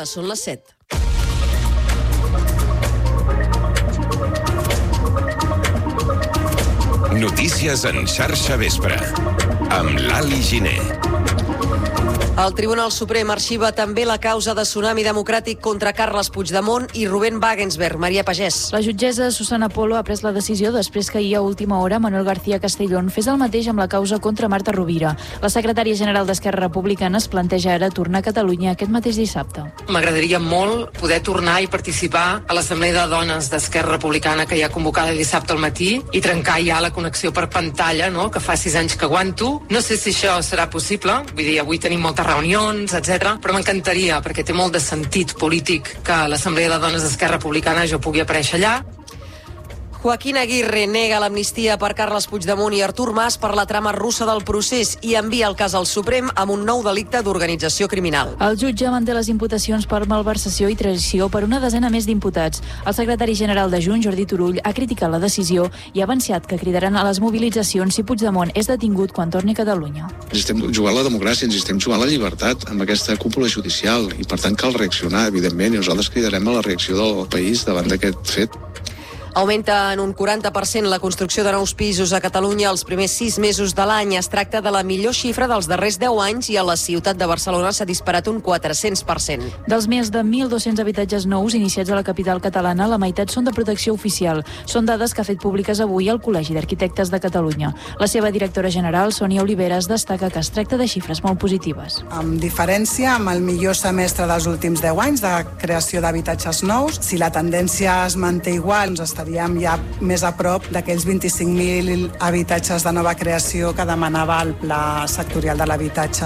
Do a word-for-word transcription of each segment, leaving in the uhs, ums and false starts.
tarda, són les set. Notícies en xarxa vespre, amb l'Ali Giner. El Tribunal Suprem arxiva també la causa de Tsunami Democràtic contra Carles Puigdemont i Rubén Wagensberg. Maria Pagès. La jutgessa Susana Polo ha pres la decisió després que ahir a última hora Manuel García Castellón fes el mateix amb la causa contra Marta Rovira. La secretària general d'Esquerra Republicana es planteja ara tornar a Catalunya aquest mateix dissabte. M'agradaria molt poder tornar i participar a l'Assemblea de Dones d'Esquerra Republicana que hi ha convocada dissabte al matí i trencar ja la connexió per pantalla, no?, que fa sis anys que aguanto. No sé si això serà possible, vull dir, avui tenim moltes reunions, etcètera, però m'encantaria, perquè té molt de sentit polític que a l'Assemblea de Dones d'Esquerra Republicana jo pugui aparèixer allà. Joaquín Aguirre nega l'amnistia per Carles Puigdemont i Artur Mas per la trama russa del procés i envia el cas al Suprem amb un nou delicte d'organització criminal. El jutge manté les imputacions per malversació i traïció per una desena més d'imputats. El secretari general de Junts, Jordi Turull, ha criticat la decisió i ha avançat que cridaran a les mobilitzacions si Puigdemont és detingut quan torni a Catalunya. Ens estem jugant la democràcia, ens estem jugant la llibertat amb aquesta cúpula judicial i per tant cal reaccionar, evidentment, i nosaltres cridarem a la reacció del país davant d'aquest fet. Augmenta en un quaranta per cent la construcció de nous pisos a Catalunya els primers sis mesos de l'any. Es tracta de la millor xifra dels darrers deu anys i a la ciutat de Barcelona s'ha disparat un quatre-cents per cent. Dels més de mil dos-cents habitatges nous iniciats a la capital catalana, la meitat són de protecció oficial. Són dades que ha fet públiques avui el Col·legi d'Arquitectes de Catalunya. La seva directora general, Sònia Oliveres, destaca que es tracta de xifres molt positives. Amb diferència, amb el millor semestre dels últims deu anys de creació d'habitatges nous, si la tendència es manté igual, ens estaríem ja més a prop d'aquells vint-i-cinc mil habitatges de nova creació que demanava el Pla Sectorial de l'Habitatge.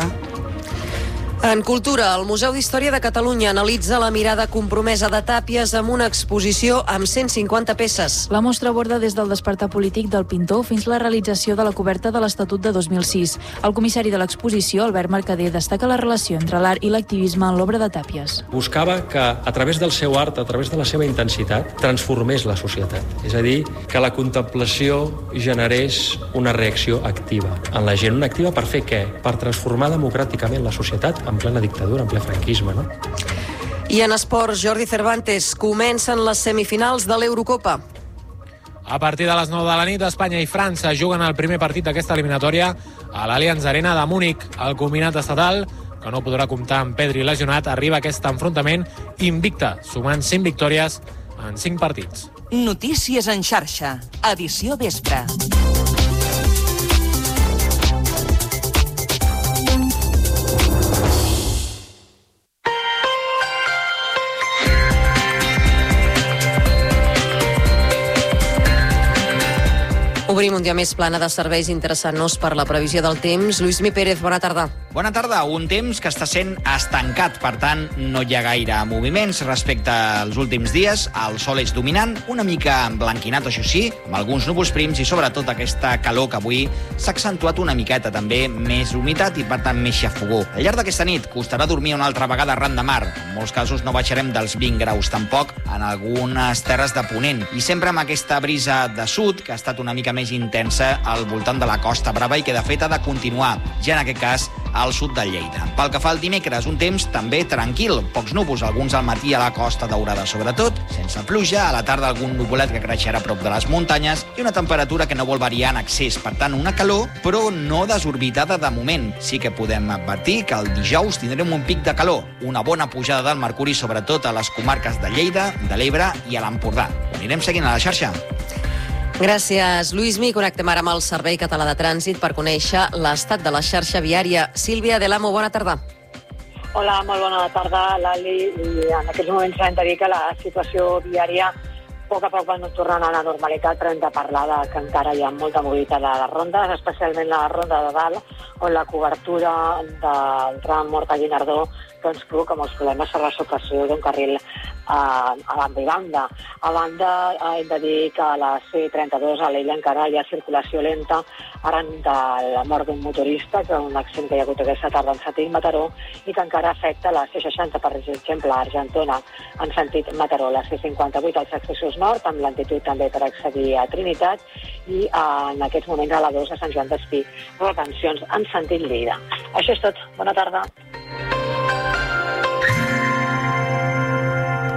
En cultura, el Museu d'Història de Catalunya analitza la mirada compromesa de Tàpies amb una exposició amb cent cinquanta peces. La mostra aborda des del despertar polític del pintor fins la realització de la coberta de l'Estatut de dos mil sis. El comissari de l'exposició, Albert Mercader, destaca la relació entre l'art i l'activisme en l'obra de Tàpies. Buscava que, a través del seu art, a través de la seva intensitat, transformés la societat. És a dir, que la contemplació generés una reacció activa en la gent. Una activa per fer què? Per transformar democràticament la societat en plena dictadura, en ple franquisme, no? I en esports, Jordi Cervantes, comencen les semifinals de l'Eurocopa. A partir de les nou de la nit, Espanya i França juguen el primer partit d'aquesta eliminatòria a l'Allianz Arena de Múnich. El combinat estatal, que no podrà comptar amb Pedri lesionat, arriba a aquest enfrontament invicte, sumant cinc victòries en cinc partits. Notícies en xarxa, edició vespre. Obrim un dia més plana de serveis interessant-nos per la previsió del temps. Lluís Mi Pérez, bona tarda. Bona tarda. Un temps que està sent estancat, per tant, no hi ha gaire moviments respecte als últims dies. El sol és dominant, una mica emblanquinat, això sí, amb alguns núvols prims i sobretot aquesta calor que avui s'ha accentuat una miqueta, també més humitat i, per tant, més xafogó. Al llarg d'aquesta nit costarà dormir una altra vegada arran de mar. En molts casos no baixarem dels vint graus tampoc en algunes terres de Ponent. I sempre amb aquesta brisa de sud, que ha estat una mica més intensa al voltant de la Costa Brava i que de fet ha de continuar, ja en aquest cas al sud de Lleida. Pel que fa al dimecres, un temps també tranquil, pocs núvols, alguns al matí a la Costa Daurada sobretot, sense pluja, a la tarda algun nuvolat que creixerà a prop de les muntanyes i una temperatura que no vol variar en excés, per tant una calor, però no desorbitada de moment. Sí que podem advertir que el dijous tindrem un pic de calor, una bona pujada del mercuri sobretot a les comarques de Lleida, de l'Ebre i a l'Empordà. Ho anirem seguint a la xarxa. Gràcies, Lluís Mi. Connectem ara amb el Servei Català de Trànsit per conèixer l'estat de la xarxa viària. Sílvia de l'Amo, bona tarda. Hola, molt bona tarda, Lali. I en aquests moments hem de dir que la situació viària a poc a poc va tornant a la normalitat, però hem de parlar de que encara hi ha molta mobilitat a les rondes, especialment la ronda de dalt, on la cobertura del tram Horta-Guinardó doncs provoca molts problemes per la supressió d'un carril eh, a banda i banda. A banda, eh, hem de dir que a la C trenta-dos a l'Ella encara hi ha circulació lenta arran de la mort d'un motorista, que un accident que hi ha hagut aquesta tarda en sentit Mataró, i que encara afecta la C seixanta, per exemple, a Argentona, en sentit Mataró, la C cinquanta-vuit als accessos nord, amb lentitud també per accedir a Trinitat, i eh, en aquests moments a la dos a Sant Joan d'Espí, retencions en sentit Lleida. Això és tot. Bona tarda.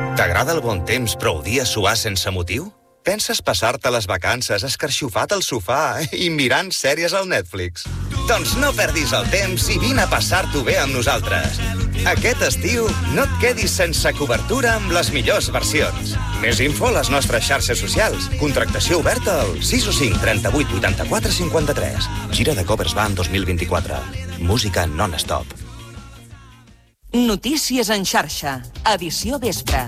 T'agrada el bon temps però odies suar sense motiu? Penses passar-te les vacances escarxofat al sofà i mirant sèries al Netflix? Doncs no perdis el temps i vine a passar-t'ho bé amb nosaltres. Aquest estiu no et quedis sense cobertura amb les millors versions. Més info a les nostres xarxes socials. Contractació oberta al sis o cinc trenta-vuit vuitanta-quatre cinquanta-tres. Gira de Covers Band dos mil vint-i-quatre. Música non-stop. Notícies en xarxa. Edició vespre.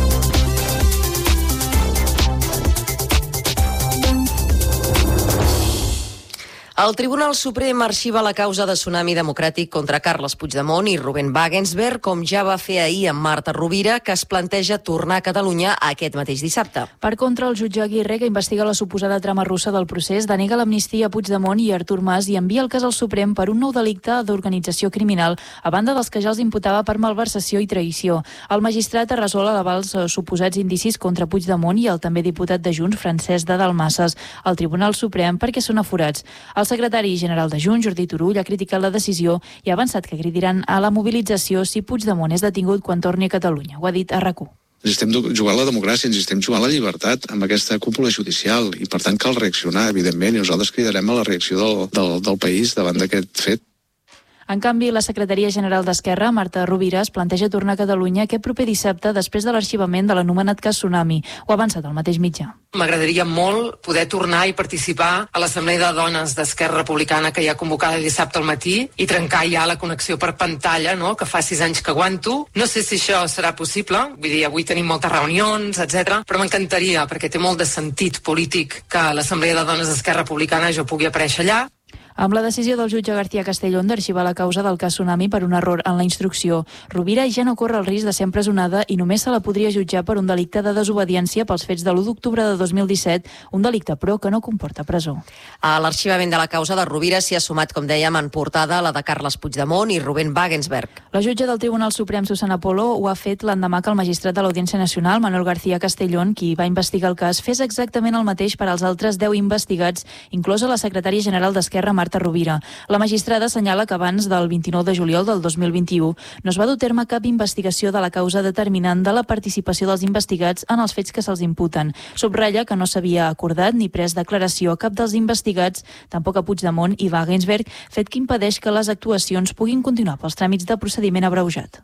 El Tribunal Suprem arxiva la causa de Tsunami Democràtic contra Carles Puigdemont i Rubén Wagensberg, com ja va fer ahir amb Marta Rovira, que es planteja tornar a Catalunya aquest mateix dissabte. Per contra, el jutge Aguirre, que investiga la suposada trama russa del procés, denega l'amnistia a Puigdemont i Artur Mas i envia el cas al Suprem per un nou delicte d'organització criminal, a banda dels que ja els imputava per malversació i traïció. El magistrat arrazola l'aval els suposats indicis contra Puigdemont i el també diputat de Junts, Francesc de Dalmases, al Tribunal Suprem perquè són aforats. El secretari general de Junts, Jordi Turull, ha criticat la decisió i ha avançat que cridaran a la mobilització si Puigdemont és detingut quan torni a Catalunya. Ho ha dit a RAC u. Ens estem jugant la democràcia, ens estem jugant la llibertat amb aquesta cúpula judicial i per tant cal reaccionar, evidentment, i nosaltres cridarem a la reacció del, del, del país davant d'aquest fet. En canvi, la secretaria general d'Esquerra, Marta Rovira, es planteja tornar a Catalunya aquest proper dissabte després de l'arxivament de l'anomenat cas Tsunami. Ho ha avançat al mateix mitjà. M'agradaria molt poder tornar i participar a l'Assemblea de Dones d'Esquerra Republicana que hi ha convocada dissabte al matí i trencar ja la connexió per pantalla, no?, que fa sis anys que aguanto. No sé si això serà possible, vull dir, avui tenim moltes reunions, etcètera, però m'encantaria, perquè té molt de sentit polític que a l'Assemblea de Dones d'Esquerra Republicana jo pugui aparèixer allà. Amb la decisió del jutge García Castellón d'arxivar la causa del cas Tsunami per un error en la instrucció, Rovira ja no corre el risc de ser empresonada i només se la podria jutjar per un delicte de desobediència pels fets de l'u d'octubre de dos mil disset, un delicte, però, que no comporta presó. A l'arxivament de la causa de Rovira s'hi ha sumat, com dèiem, en portada la de Carles Puigdemont i Rubén Wagensberg. La jutge del Tribunal Suprem, Susana Polo, ho ha fet l'endemà que el magistrat de l'Audiència Nacional, Manuel García Castellón, qui va investigar el cas, fes exactament el mateix per als altres deu investigats, inclosa la secretària general d'Esquerra, Marta Rovira. La magistrada assenyala que abans del vint-i-nou de juliol del dos mil vint-i-u no es va dur a terme cap investigació de la causa determinant de la participació dels investigats en els fets que se'ls imputen. Subratlla que no s'havia acordat ni pres declaració a cap dels investigats, tampoc a Puigdemont i Wagensberg, fet que impedeix que les actuacions puguin continuar pels tràmits de procediment abreujat.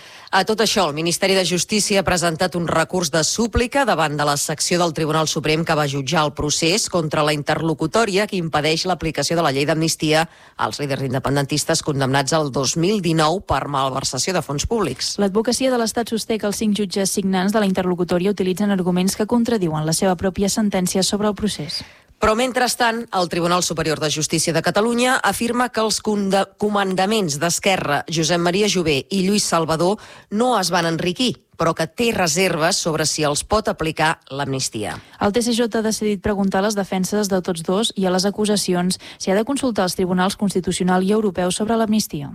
A tot això, el Ministeri de Justícia ha presentat un recurs de súplica davant de la secció del Tribunal Suprem que va jutjar el procés contra la interlocutòria que impedeix l'aplicació de la llei d'amnistia als líders independentistes condemnats el dos mil dinou per malversació de fons públics. L'advocacia de l'Estat sosté que els cinc jutges signants de la interlocutòria utilitzen arguments que contradiuen la seva pròpia sentència sobre el procés. Però, mentrestant, el Tribunal Superior de Justícia de Catalunya afirma que els comandaments d'Esquerra, Josep Maria Jové i Lluís Salvador, no es van enriquir, però que té reserves sobre si els pot aplicar l'amnistia. El T C J ha decidit preguntar a les defenses de tots dos i a les acusacions si ha de consultar els tribunals constitucional i europeu sobre l'amnistia.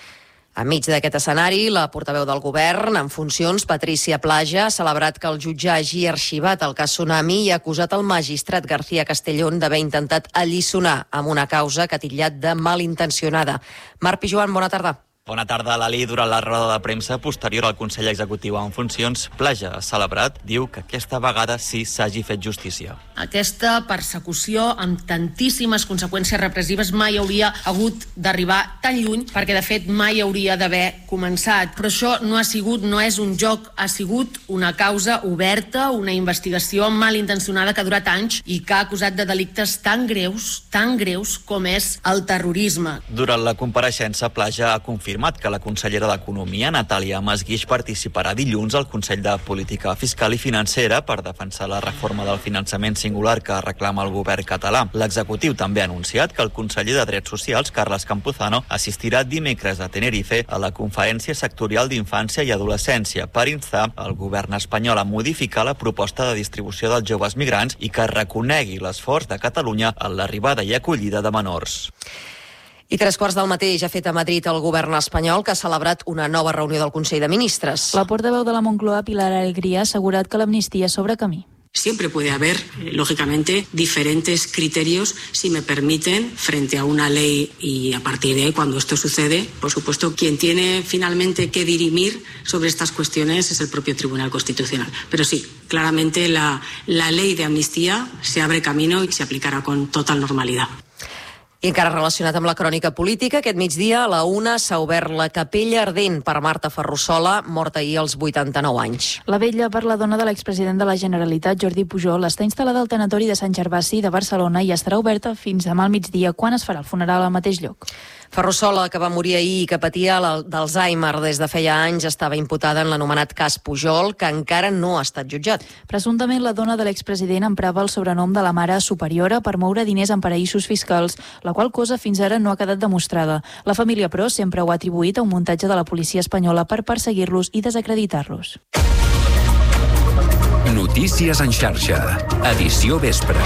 Enmig d'aquest escenari, la portaveu del govern en funcions, Patrícia Plaja, ha celebrat que el jutge hagi arxivat el cas Tsunami i ha acusat el magistrat García Castellón d'haver intentat alliçonar amb una causa que ha titllat de malintencionada. Marc Pijuan, bona tarda. Bona tarda, Lali. Durant la roda de premsa posterior al Consell Executiu en funcions, Plaja ha celebrat, diu que aquesta vegada sí s'hagi fet justícia. Aquesta persecució amb tantíssimes conseqüències repressives mai hauria hagut d'arribar tan lluny perquè, de fet, mai hauria d'haver començat. Però això no ha sigut, no és un joc, ha sigut una causa oberta, una investigació malintencionada que ha durat anys i que ha acusat de delictes tan greus, tan greus com és el terrorisme. Durant la compareixença, Plaja ha confirmat que la consellera d'Economia, Natàlia Masguix, participarà dilluns al Consell de Política Fiscal i Financera per defensar la reforma del finançament singular que reclama el govern català. L'executiu també ha anunciat que el conseller de Drets Socials, Carles Campuzano, assistirà dimecres a Tenerife a la Conferència Sectorial d'Infància i Adolescència per instar el govern espanyol a modificar la proposta de distribució dels joves migrants i que reconegui l'esforç de Catalunya en l'arribada i acollida de menors. I tres quarts del mateix ha fet a Madrid el govern espanyol, que ha celebrat una nova reunió del Consell de Ministres. La portaveu de la Moncloa, Pilar Alegría, ha assegurat que l'amnistia s'obre camí. Siempre puede haber, eh, lógicamente, diferentes criterios, si me permiten, frente a una ley, y a partir de ahí, cuando esto sucede, por supuesto, quien tiene finalmente que dirimir sobre estas cuestiones es el propio Tribunal Constitucional. Pero sí, claramente la, la ley de amnistía se abre camino y se aplicarà con total normalidad. I encara relacionat amb la crònica política, aquest migdia a la una s'ha obert la capella ardent per Marta Ferrusola, morta ahir als vuitanta-nou anys. La vetlla per la dona de l'expresident de la Generalitat, Jordi Pujol, està instal·lada al tanatori de Sant Gervasi de Barcelona i estarà oberta fins demà al migdia, quan es farà el funeral al mateix lloc. Ferrusola, que va morir ahir i que patia d'Alzheimer des de feia anys, estava imputada en l'anomenat cas Pujol, que encara no ha estat jutjat. Presumptament, la dona de l'expresident emprava el sobrenom de la mare superiora per moure diners en paraïsos fiscals, la qual cosa fins ara no ha quedat demostrada. La família, però, sempre ho ha atribuït a un muntatge de la policia espanyola per perseguir-los i desacreditar-los. Notícies en xarxa. Edició vespre.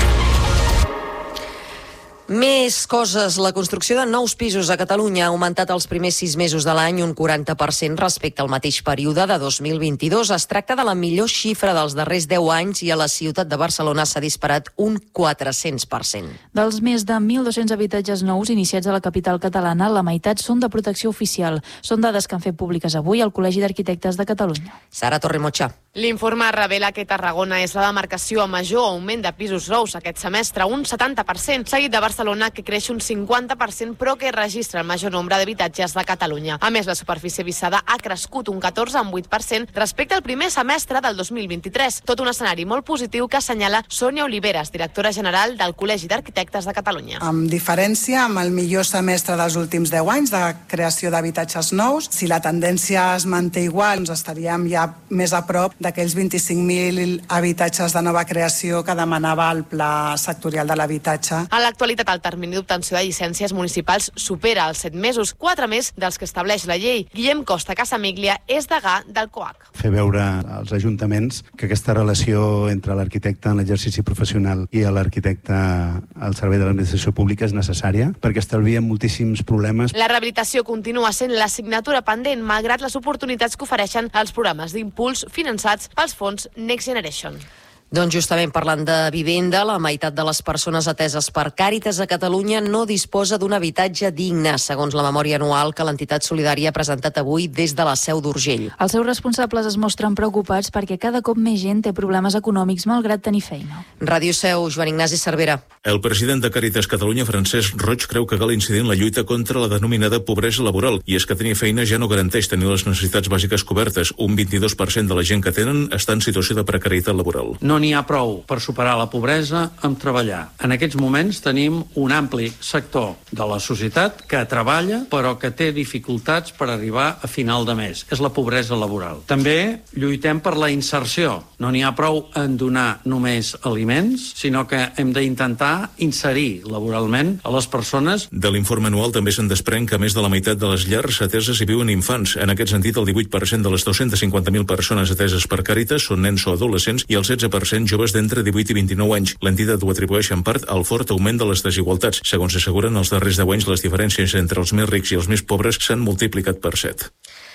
Més coses. La construcció de nous pisos a Catalunya ha augmentat els primers sis mesos de l'any un quaranta per cent respecte al mateix període de dos mil vint-i-dos. Es tracta de la millor xifra dels darrers deu anys i a la ciutat de Barcelona s'ha disparat un quatre-cents per cent. Dels més de mil dos-cents habitatges nous iniciats a la capital catalana, la meitat són de protecció oficial. Són dades que han fet públiques avui al Col·legi d'Arquitectes de Catalunya. Sara Torremocha. L'informe revela que Tarragona és la demarcació amb major augment de pisos nous aquest semestre, un setanta per cent, seguit de Barcelona, que creix un cinquanta per cent, però que registra el major nombre d'habitatges de Catalunya. A més, la superfície vissada ha crescut un catorze coma vuit per cent respecte al primer semestre del dos mil vint-i-tres. Tot un escenari molt positiu que assenyala Sònia Oliveres, directora general del Col·legi d'Arquitectes de Catalunya. Amb diferència, amb el millor semestre dels últims deu anys de creació d'habitatges nous, si la tendència es manté igual, doncs estaríem ja més a prop d'aquells vint-i-cinc mil habitatges de nova creació que demanava el Pla Sectorial de l'Habitatge. En l'actualitat, el termini d'obtenció de llicències municipals supera els set mesos, quatre més dels que estableix la llei. Guillem Costa Casamiglia és degà del COAC. Fer veure als ajuntaments que aquesta relació entre l'arquitecte en l'exercici professional i l'arquitecte al servei de l'administració pública és necessària, perquè estalvien moltíssims problemes. La rehabilitació continua sent l'assignatura pendent, malgrat les oportunitats que ofereixen els programes d'impuls finançats pels fons Next Generation. Doncs justament parlant de vivenda, la meitat de les persones ateses per Càritas a Catalunya no disposa d'un habitatge digne, segons la memòria anual que l'entitat solidària ha presentat avui des de la seu d'Urgell. Els seus responsables es mostren preocupats perquè cada cop més gent té problemes econòmics malgrat tenir feina. Ràdio Seu, Joan Ignasi Cervera. El president de Càritas Catalunya, Francesc Roig, creu que cal incidir en la lluita contra la denominada pobresa laboral, i és que tenir feina ja no garanteix tenir les necessitats bàsiques cobertes. Un vint-i-dos per cent de la gent que tenen està en situació de precarietat laboral. No n'hi ha prou per superar la pobresa amb treballar. En aquests moments tenim un ampli sector de la societat que treballa però que té dificultats per arribar a final de mes. És la pobresa laboral. També lluitem per la inserció. No n'hi ha prou en donar només aliments, sinó que hem d'intentar inserir laboralment a les persones. De l'informe anual també se'n desprèn que més de la meitat de les llars ateses hi viuen infants. En aquest sentit, el divuit per cent de les dos-cents cinquanta mil persones ateses per Càritas són nens o adolescents i el setze per cent joves d'entre divuit i vint-i-nou anys. L'entitat ho atribueix en part al fort augment de les desigualtats. Segons asseguren, els darrers deu anys les diferències entre els més rics i els més pobres s'han multiplicat per set.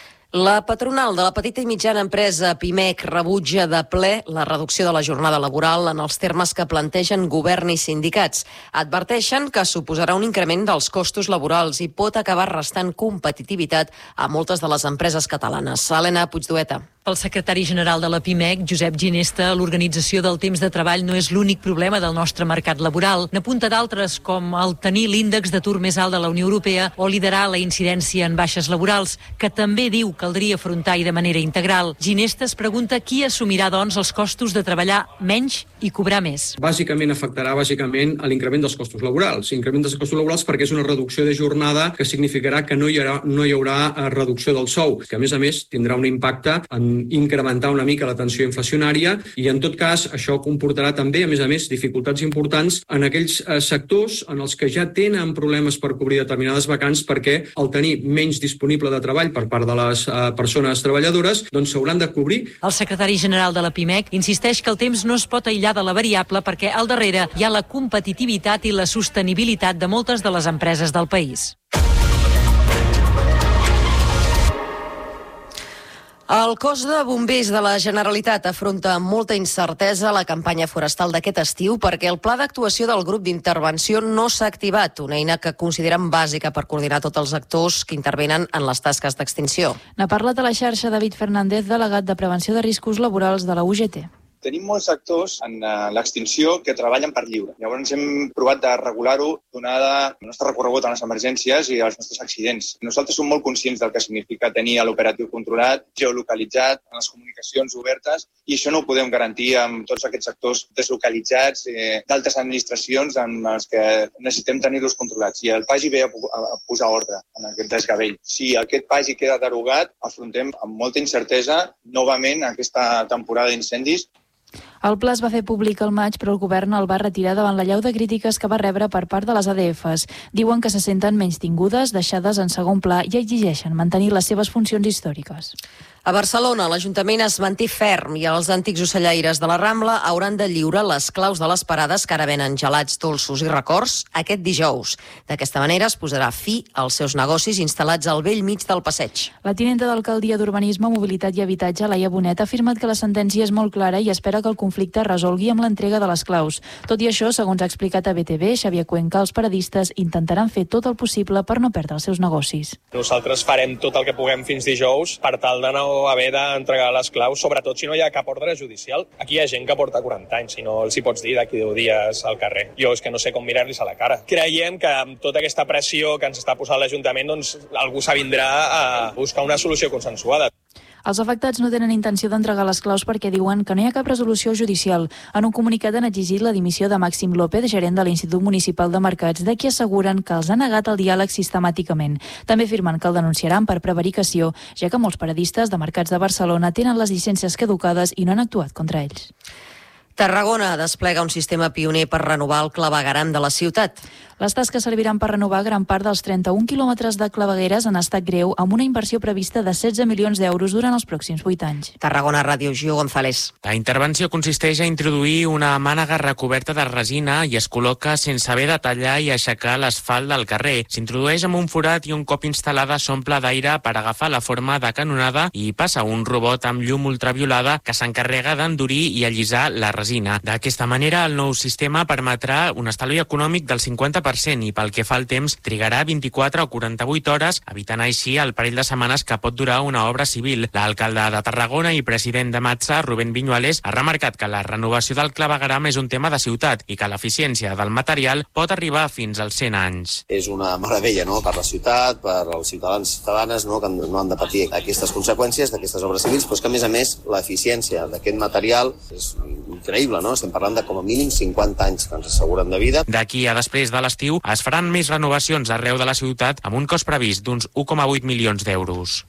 La patronal de la petita i mitjana empresa Pimec rebutja de ple la reducció de la jornada laboral en els termes que plantegen govern i sindicats. Adverteixen que suposarà un increment dels costos laborals i pot acabar restant competitivitat a moltes de les empreses catalanes. Helena Puigdueta. Pel secretari general de la Pimec, Josep Ginesta, l'organització del temps de treball no és l'únic problema del nostre mercat laboral. N'apunta d'altres, com el tenir l'índex d'atur més alt de la Unió Europea o liderar la incidència en baixes laborals, que també diu caldria afrontar i de manera integral. Ginesta es pregunta qui assumirà, doncs, els costos de treballar menys i cobrar més. Bàsicament afectarà bàsicament a l'increment dels costos laborals. Increment dels costos laborals perquè és una reducció de jornada que significarà que no hi haurà, no hi haurà reducció del sou, que a més a més tindrà un impacte en incrementar una mica la tensió inflacionària i en tot cas això comportarà també, a més a més, dificultats importants en aquells eh, sectors en els que ja tenen problemes per cobrir determinades vacants perquè al tenir menys disponible de treball per part de les eh, persones treballadores, doncs s'hauran de cobrir. El secretari general de la Pimec insisteix que el temps no es pot aïllar de la variable perquè al darrere hi ha la competitivitat i la sostenibilitat de moltes de les empreses del país. El cos de bombers de la Generalitat afronta amb molta incertesa la campanya forestal d'aquest estiu perquè el pla d'actuació del grup d'intervenció no s'ha activat, una eina que consideren bàsica per coordinar tots els actors que intervenen en les tasques d'extinció. N'ha parlat a la xarxa David Fernández, delegat de Prevenció de Riscos Laborals de la U G T. Tenim molts actors en l'extinció que treballen per lliure. Llavors hem provat de regular-ho donada el nostre recorregut en les emergències i els nostres accidents. Nosaltres som molt conscients del que significa tenir l'operatiu controlat, geolocalitzat, en les comunicacions obertes, i això no ho podem garantir amb tots aquests actors deslocalitzats eh, d'altres administracions amb els que necessitem tenir-los controlats. I el PAGI ve a, a posar ordre en aquest desgavell. Si aquest PAGI queda derogat, afrontem amb molta incertesa novament aquesta temporada d'incendis. El pla es va fer públic al maig, però el govern el va retirar davant la llau de crítiques que va rebre per part de les A D Fs. Diuen que se senten menystingudes, deixades en segon pla i exigeixen mantenir les seves funcions històriques. A Barcelona, l'Ajuntament es manté ferm i els antics ocellaires de la Rambla hauran de lliurar les claus de les parades que ara venen gelats, dolços i records aquest dijous. D'aquesta manera es posarà fi als seus negocis instal·lats al vell mig del passeig. La tinenta d'Alcaldia d'Urbanisme, Mobilitat i Habitatge, Laia Bonet, ha afirmat que la sentència és molt clara i espera que el conflicte es resolgui amb l'entrega de les claus. Tot i això, segons ha explicat a B T V, Xavier Cuenca, els paradistes intentaran fer tot el possible per no perdre els seus negocis. Nosaltres farem tot el que puguem fins dijous per tal de no haver d'entregar les claus, sobretot si no hi ha cap ordre judicial. Aquí hi ha gent que porta quaranta anys, si no els hi pots dir d'aquí deu dies al carrer. Jo és que no sé com mirar-los a la cara. Creiem que amb tota aquesta pressió que ens està posant l'Ajuntament, doncs algú s'avindrà a buscar una solució consensuada. Els afectats no tenen intenció d'entregar les claus perquè diuen que no hi ha cap resolució judicial. En un comunicat han exigit la dimissió de Màxim López, gerent de l'Institut Municipal de Mercats, de qui asseguren que els ha negat el diàleg sistemàticament. També afirmen que el denunciaran per prevaricació, ja que molts paradistes de Mercats de Barcelona tenen les llicències caducades i no han actuat contra ells. Tarragona desplega un sistema pioner per renovar el clavegueram de la ciutat. Les tasques serviran per renovar gran part dels trenta-un quilòmetres de clavegueres en estat greu amb una inversió prevista de setze milions d'euros durant els pròxims vuit anys. Tarragona Ràdio, Gio González. La intervenció consisteix a introduir una mànega recoberta de resina i es col·loca sense haver de tallar i aixecar l'asfalt del carrer. S'introdueix amb un forat i un cop instal·lada s'omple d'aire per agafar la forma de canonada i passa un robot amb llum ultraviolada que s'encarrega d'endurir i allisar la resina. D'aquesta manera, el nou sistema permetrà un estalvi econòmic del cinquanta per cent i pel que fa al temps trigarà vint-i-quatre o quaranta-vuit hores, evitant així el parell de setmanes que pot durar una obra civil. L'alcalde de Tarragona i president de Matsa, Rubén Viñuales, ha remarcat que la renovació del clavegueram és un tema de ciutat i que l'eficiència del material pot arribar fins als cent anys. És una meravella, no?, per la ciutat, per als ciutadans i ciutadanes, no?, que no han de patir aquestes conseqüències d'aquestes obres civils, però és que, a més a més, l'eficiència d'aquest material és increïble, no? Estem parlant de com a mínim cinquanta anys que ens asseguren de vida. D'aquí a després de l'estiu es faran més renovacions arreu de la ciutat amb un cost previst d'uns u coma vuit milions d'euros.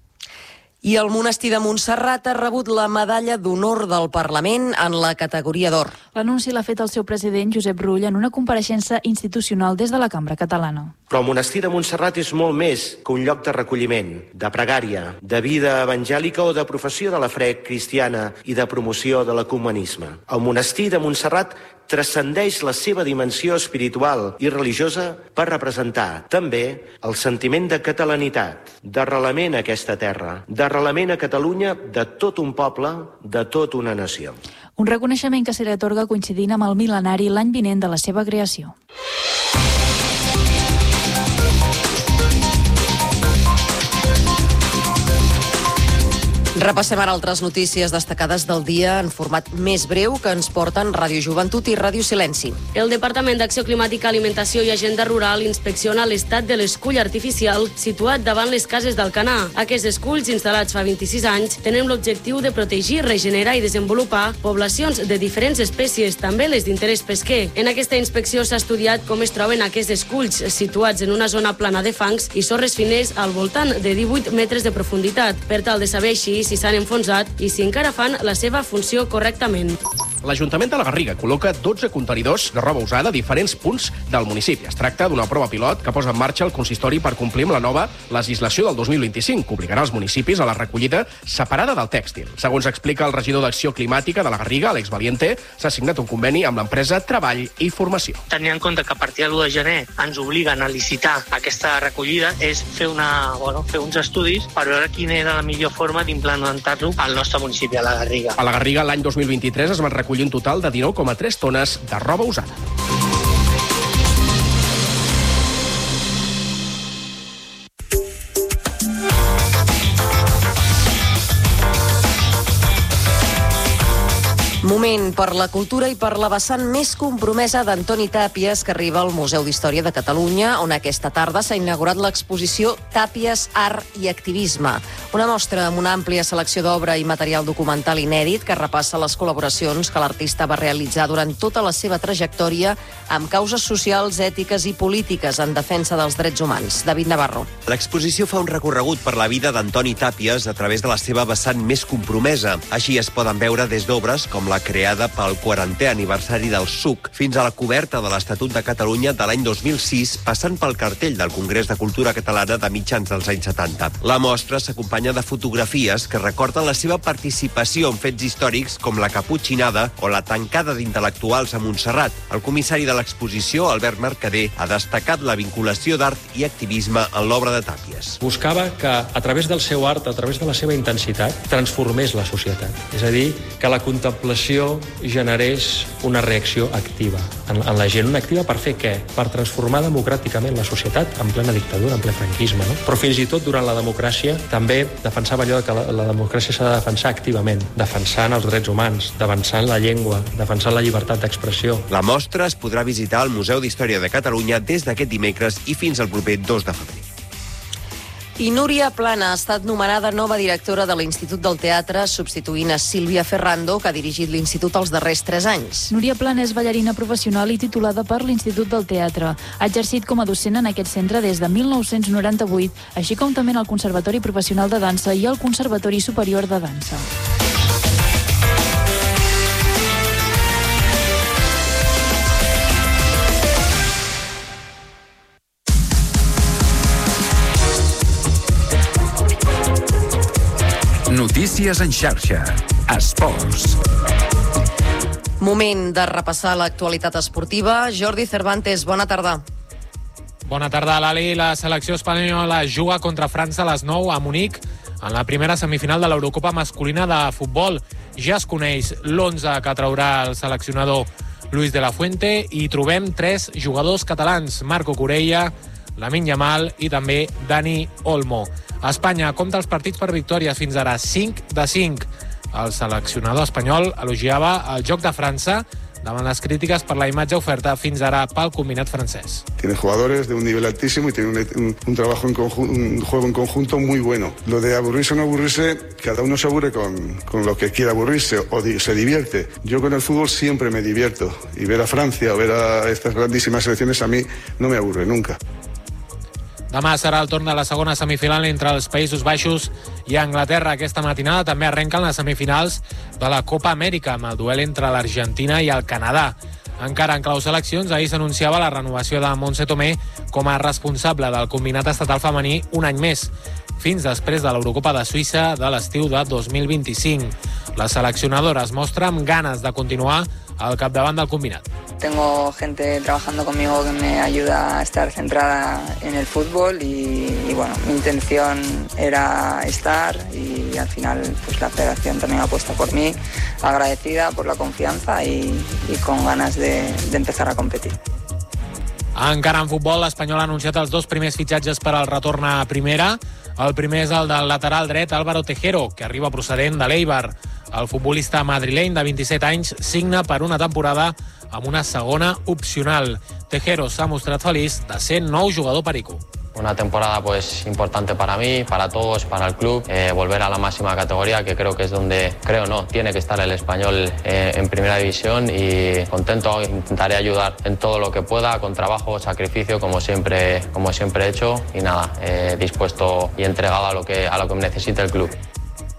I el monestir de Montserrat ha rebut la medalla d'honor del Parlament en la categoria d'or. L'anunci l'ha fet el seu president, Josep Rull, en una compareixença institucional des de la Cambra Catalana. Però el monestir de Montserrat és molt més que un lloc de recolliment, de pregària, de vida evangèlica o de professió de la fe cristiana i de promoció de l'ecumenisme. El monestir de Montserrat transcendeix la seva dimensió espiritual i religiosa per representar també el sentiment de catalanitat, d'arrelament a aquesta terra, d'arrelament a Catalunya de tot un poble, de tota una nació. Un reconeixement que se li atorga coincidint amb el mil·lenari l'any vinent de la seva creació. Repassem ara altres notícies destacades del dia en format més breu que ens porten Ràdio Joventut i Ràdio Silenci. El Departament d'Acció Climàtica, Alimentació i Agenda Rural inspecciona l'estat de l'escull artificial situat davant les cases d'Alcanar. Aquests esculls, instal·lats fa vint-i-sis anys, tenen l'objectiu de protegir, regenerar i desenvolupar poblacions de diferents espècies, també les d'interès pesquer. En aquesta inspecció s'ha estudiat com es troben aquests esculls, situats en una zona plana de fangs i sorres fines al voltant de divuit metres de profunditat, per tal de saber així si s'han enfonsat i si encara fan la seva funció correctament. l'Ajuntament de la Garriga col·loca dotze contenidors de roba usada a diferents punts del municipi. Es tracta d'una prova pilot que posa en marxa el consistori per complir amb la nova legislació del dos mil vint-i-cinc, que obligarà els municipis a la recollida separada del tèxtil. Segons explica el regidor d'Acció Climàtica de la Garriga, Àlex Valiente, s'ha signat un conveni amb l'empresa Treball i Formació. Tenint en compte que a partir de l'u de gener ens obliguen a licitar aquesta recollida, és fer, una, bueno, fer uns estudis per veure quina era la millor forma d'implementar-lo al nostre municipi, a la Garriga. A la Garriga l'any dos mil vint-i-tres es van recollir un total de dinou coma tres tones de roba usada. Moment per la cultura i per la vessant més compromesa d'Antoni Tàpies, que arriba al Museu d'Història de Catalunya, on aquesta tarda s'ha inaugurat l'exposició Tàpies, Art i Activisme. Una mostra amb una àmplia selecció d'obra i material documental inèdit que repassa les col·laboracions que l'artista va realitzar durant tota la seva trajectòria amb causes socials, ètiques i polítiques en defensa dels drets humans. David Navarro. L'exposició fa un recorregut per la vida d'Antoni Tàpies a través de la seva vessant més compromesa. Així es poden veure des d'obres com la creada pel quarantè aniversari del S U C, fins a la coberta de l'Estatut de Catalunya de l'any dos mil sis, passant pel cartell del Congrés de Cultura Catalana de mitjans dels anys setanta. La mostra s'acompanya de fotografies que recorden la seva participació en fets històrics com la Caputxinada o la tancada d'intel·lectuals a Montserrat. El comissari de l'exposició, Albert Mercader, ha destacat la vinculació d'art i activisme en l'obra de Tàpies. Buscava que, a través del seu art, a través de la seva intensitat, transformés la societat. És a dir, que la contemplació generés una reacció activa en, en la gent. Una activa per fer què? Per transformar democràticament la societat en plena dictadura, en ple franquisme. No? Però fins i tot durant la democràcia també defensava allò que la, la democràcia s'ha de defensar activament, defensant els drets humans, defensant la llengua, defensant la llibertat d'expressió. La mostra es podrà visitar al Museu d'Història de Catalunya des d'aquest dimecres i fins al proper dos de febrer. I Núria Plana ha estat nomenada nova directora de l'Institut del Teatre, substituint a Sílvia Ferrando, que ha dirigit l'Institut els darrers tres anys. Núria Plana és ballarina professional i titulada per l'Institut del Teatre. Ha exercit com a docent en aquest centre des de mil nou-cents noranta-vuit, així com també en el Conservatori Professional de Dansa i el Conservatori Superior de Dansa. Notícies en xarxa. Esports. Moment de repassar l'actualitat esportiva. Jordi Cervantes, bona tarda. Bona tarda, Lali. La selecció espanyola juga contra França a les nou a Munic en la primera semifinal de l'Eurocopa masculina de futbol. Ja es coneix l'onze que traurà el seleccionador Luis de la Fuente i trobem tres jugadors catalans, Marco Corella, Lamine Yamal i també Dani Olmo. Espanya compta els partits per victòries fins ara cinc de cinc. El seleccionador espanyol elogiava el joc de França davant les crítiques per la imatge oferta fins ara pel combinat francès. Tiene jugadores de un nivel altísimo y tiene un, un, un trabajo en conjunto, un juego en conjunto muy bueno. Lo de aburrirse o no aburrirse, cada uno se aburre con, con lo que quiera aburrirse o di, se divierte. Yo con el fútbol siempre me divierto y ver a Francia o ver a estas grandísimas selecciones a mí no me aburre nunca. Demà serà el torn de la segona semifinal entre els Països Baixos i Anglaterra. Aquesta matinada també arrenquen les semifinals de la Copa Amèrica amb el duel entre l'Argentina i el Canadà. Encara en clau seleccions, ahir s'anunciava la renovació de Montse Tomé com a responsable del combinat estatal femení un any més, fins després de l'Eurocopa de Suïssa de l'estiu de dos mil vint-i-cinc. La seleccionadora es mostra amb ganes de continuar al capdavant del combinat. Tengo gente trabajando conmigo que me ayuda a estar centrada en el fútbol y, y bueno, mi intención era estar y al final pues la federación también apuesta por mí, agradecida por la confianza y, y con ganas de, de empezar a competir. Encara en futbol, l'Espanyol ha anunciat els dos primers fitxatges per al retorn a primera. El primer és el del lateral dret Álvaro Tejero, que arriba procedent de l'Eibar. El futbolista madrileny de vint-i-set anys signa per una temporada amb una segona opcional. Tejero s'ha mostrat feliç de ser nou jugador perico. Una temporada pues importante para mí, para todos, para el club, eh, volver a la máxima categoría, que creo que es donde, creo no, tiene que estar el Español eh, en primera división, y contento, intentaré ayudar en todo lo que pueda, con trabajo, sacrificio, como siempre, como siempre he hecho, y nada, eh, dispuesto y entregado a lo que, a lo que necesite el club.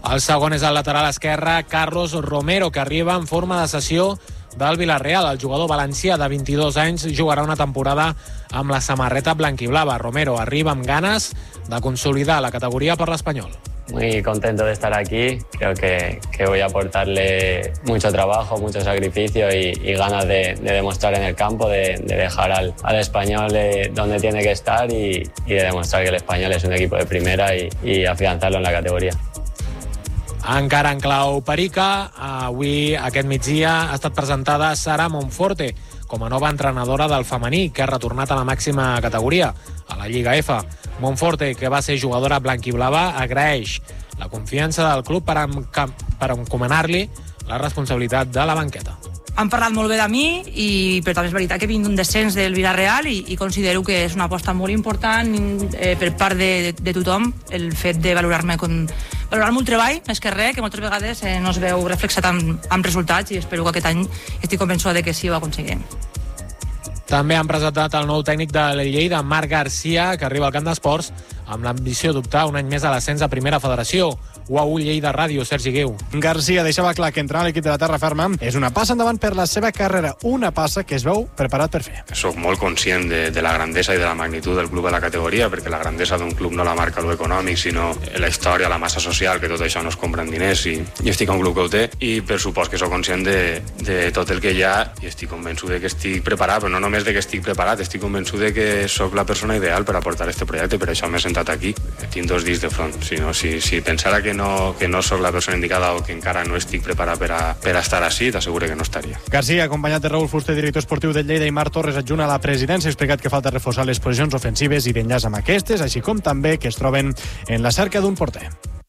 El segon és el lateral esquerre, Carlos Romero, que arriba en forma de cessió del Villarreal. El jugador valencià de vint-i-dos anys jugarà una temporada amb la samarreta blanquiblava. Romero arriba amb ganes de consolidar la categoría per l'Espanyol. Muy contento de estar aquí, creo que, que voy a aportarle mucho trabajo, mucho sacrificio y, y ganas de, de demostrar en el campo, de, de dejar al, al Español eh, donde tiene que estar y, y de demostrar que el Español es un equipo de primera y, y afianzarlo en la categoría. Encara en clau perica, avui, aquest migdia, ha estat presentada Sara Monforte com a nova entrenadora del femení, que ha retornat a la màxima categoria, a la Lliga F. Monforte, que va ser jugadora blanquiblava, agraeix la confiança del club per, per encomanar-li la responsabilitat de la banqueta. Han parlat molt bé de mi, i, però també és veritat que vinc d'un descens del Villarreal i, i considero que és una aposta molt important eh, per part de, de tothom el fet de valorar-me com, valorar-me el treball, més que res, que moltes vegades eh, no es veu reflexat amb, amb resultats, i espero que aquest any estic convençuda de que sí ho aconseguirem. També han presentat el nou tècnic de la Lleida, Marc Garcia, que arriba al camp d'esports amb l'ambició d'optar un any més a l'ascens a Primera Federació. U A U Lleida Ràdio, Sergi Guiu. Garcia deixava clar que entrar a l'equip de la Terra Ferma és una passa endavant per la seva carrera, una passa que es veu preparat per fer. Soc molt conscient de, de la grandesa i de la magnitud del club a la categoria, perquè la grandesa d'un club no la marca lo econòmic, sinó la història, la massa social, que tot això no es compra en diners, i, i estic a un club que ho té, i per supost que soc conscient de, de tot el que hi ha, i estic convençut de que estic preparat, però no només de que estic preparat, estic convençut de que sóc la persona ideal per aportar este projecte, per això m'he sentat aquí. Tinc dos dits de front, si, no, si, si pensara que no, que no sóc la persona indicada o que encara no estic preparat per a, per a estar així, t'asseguro que no estaria. Garcia, acompanyat de Raúl Fuster, director esportiu del Lleida, i Marc Torres, adjunt a la presidència, ha explicat que falta reforçar les posicions ofensives i d'enllaç amb aquestes, així com també que es troben en la cerca d'un porter.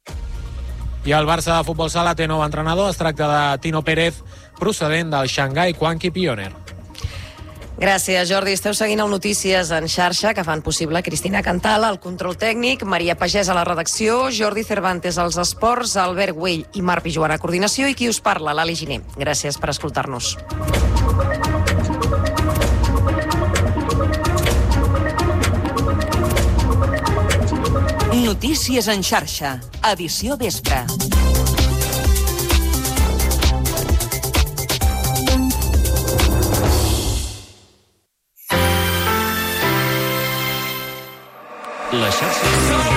I el Barça de futbol sala té nou entrenador. Es tracta de Tino Pérez, procedent del Shanghai Quanqui Pioneer. Gràcies, Jordi. Esteu seguint el Notícies en xarxa, que fan possible Cristina Cantal, el control tècnic, Maria Pagès a la redacció, Jordi Cervantes als esports, Albert Güell i Marc Pijuan a coordinació, i qui us parla, l'Ali Giner. Gràcies per escoltar-nos. Notícies en xarxa, edició vespre. La xarxa.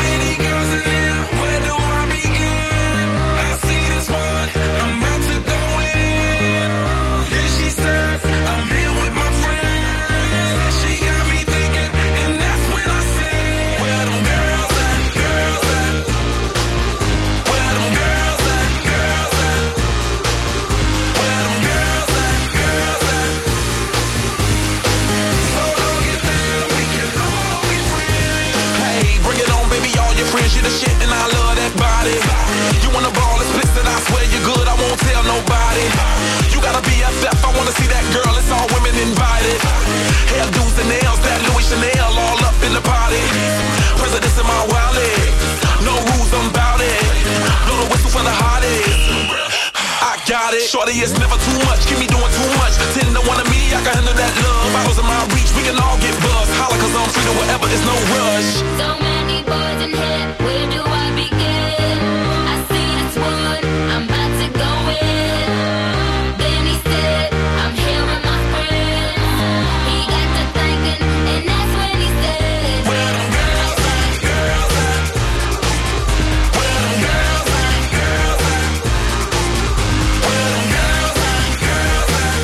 Shorty, it's never too much, keep me doing too much. Ten to one of me, I can handle that love. Bottles in my reach, we can all get buzzed. Holla, cause I'm free to whatever, it's no rush. So many boys in here, where do I begin? I see this one, I'm about to go in. Then he said, I'm here with my friends. He got to thinking, and that's when he said, where them girls at, girls at? Where them girls at, girls at? Where them girls at, girls at?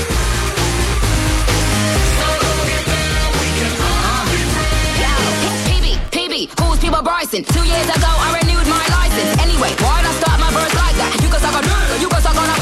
So go get down, we can all be friends. Yo, P B, P B, who's P B Bryson? Two years ago, I renewed my license. Anyway, why'd I start my verse like that? You can suck a nigga, you can suck on a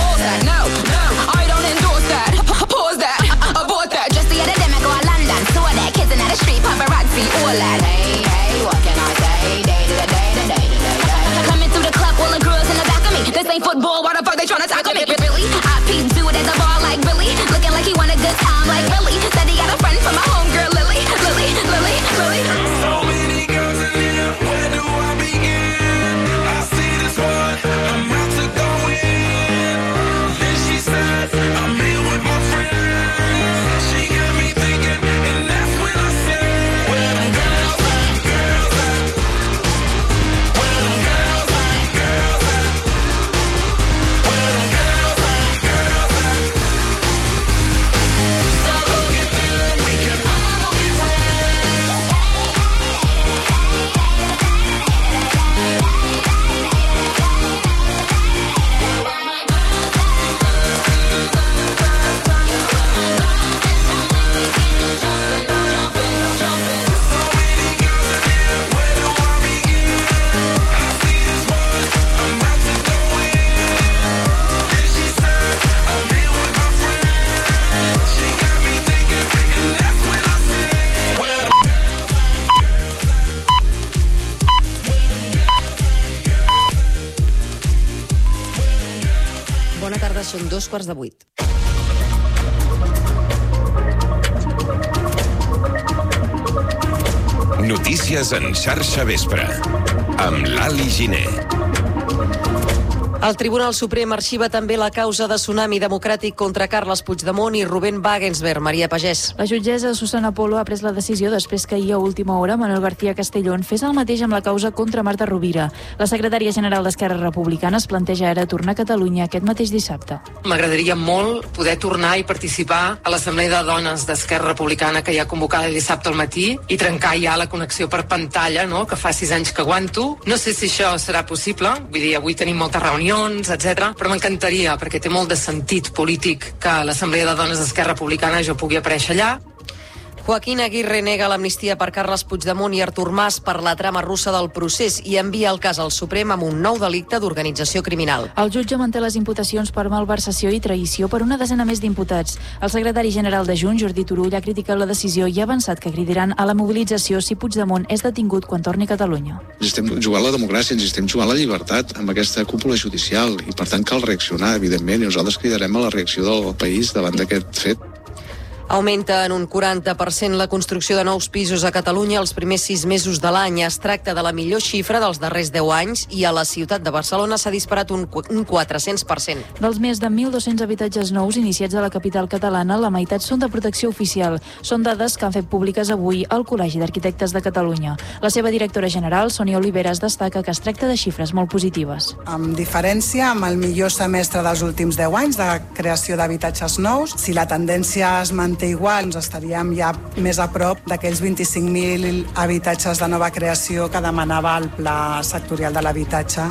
Bona tarda, són dos quarts de vuit. Notícies en xarxa vespre, amb l'Ali Giner. El Tribunal Suprem arxiva també la causa de Tsunami Democràtic contra Carles Puigdemont i Rubén Wagensberg. Maria Pagès. La jutgessa Susana Polo ha pres la decisió després que ahir a última hora Manuel García Castellón fes el mateix amb la causa contra Marta Rovira. La secretària general d'Esquerra Republicana es planteja ara tornar a Catalunya aquest mateix dissabte. M'agradaria molt poder tornar i participar a l'Assemblea de Dones d'Esquerra Republicana que hi ha convocada dissabte al matí i trencar ja la connexió per pantalla, no?, que fa sis anys que aguanto. No sé si això serà possible, vull dir, avui tenim moltes reunions, etcètera, però m'encantaria, perquè té molt de sentit polític que a l'Assemblea de Dones d'Esquerra Republicana jo pugui aparèixer allà. Joaquín Aguirre nega l'amnistia per Carles Puigdemont i Artur Mas per la trama russa del procés i envia el cas al Suprem amb un nou delicte d'organització criminal. El jutge manté les imputacions per malversació i traïció per una desena més d'imputats. El secretari general de Junts, Jordi Turull, ha criticat la decisió i ha avançat que cridaran a la mobilització si Puigdemont és detingut quan torni a Catalunya. Ens estem jugant la democràcia, ens estem jugant la llibertat amb aquesta cúpula judicial i per tant cal reaccionar, evidentment, i nosaltres cridarem a la reacció del país davant d'aquest fet. Augmenta en un quaranta per cent la construcció de nous pisos a Catalunya els primers sis mesos de l'any. Es tracta de la millor xifra dels darrers deu anys i a la ciutat de Barcelona s'ha disparat un, un quatre-cents per cent. Dels més de mil dos-cents habitatges nous iniciats a la capital catalana, la meitat són de protecció oficial. Són dades que han fet públiques avui al Col·legi d'Arquitectes de Catalunya. La seva directora general, Sònia Oliveres, destaca que es tracta de xifres molt positives. Amb diferència amb el millor semestre dels últims deu anys de creació d'habitatges nous, si la tendència es manté igual, ens estaríem ja més a prop d'aquells vint-i-cinc mil habitatges de nova creació que demanava el Pla Sectorial de l'Habitatge.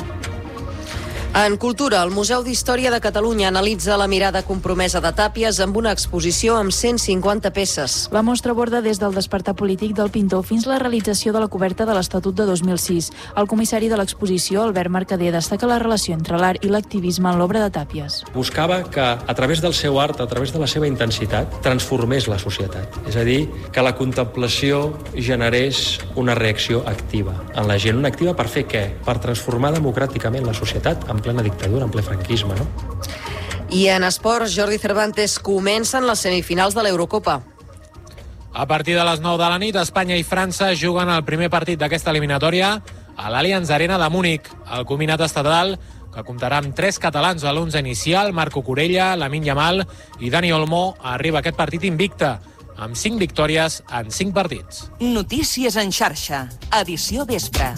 En cultura, el Museu d'Història de Catalunya analitza la mirada compromesa de Tàpies amb una exposició amb cent cinquanta peces. La mostra aborda des del despertar polític del pintor fins la realització de la coberta de l'Estatut de dos mil sis. El comissari de l'exposició, Albert Mercader, destaca la relació entre l'art i l'activisme en l'obra de Tàpies. Buscava que, a través del seu art, a través de la seva intensitat, transformés la societat. És a dir, que la contemplació generés una reacció activa en la gent. Una activa per fer què? Per transformar democràticament la societat en plena dictadura, en ple franquisme, no? I en esports, Jordi Cervantes, comencen les semifinals de l'Eurocopa. A partir de les nou de la nit, Espanya i França juguen el primer partit d'aquesta eliminatòria a l'Allianz Arena de Múnich. El combinat estatal, que comptarà amb tres catalans a l'onze inicial, Marco Corella, Lamine Yamal i Dani Olmo, arriba a aquest partit invicte, amb cinc victòries en cinc partits. Notícies en xarxa, edició vespre.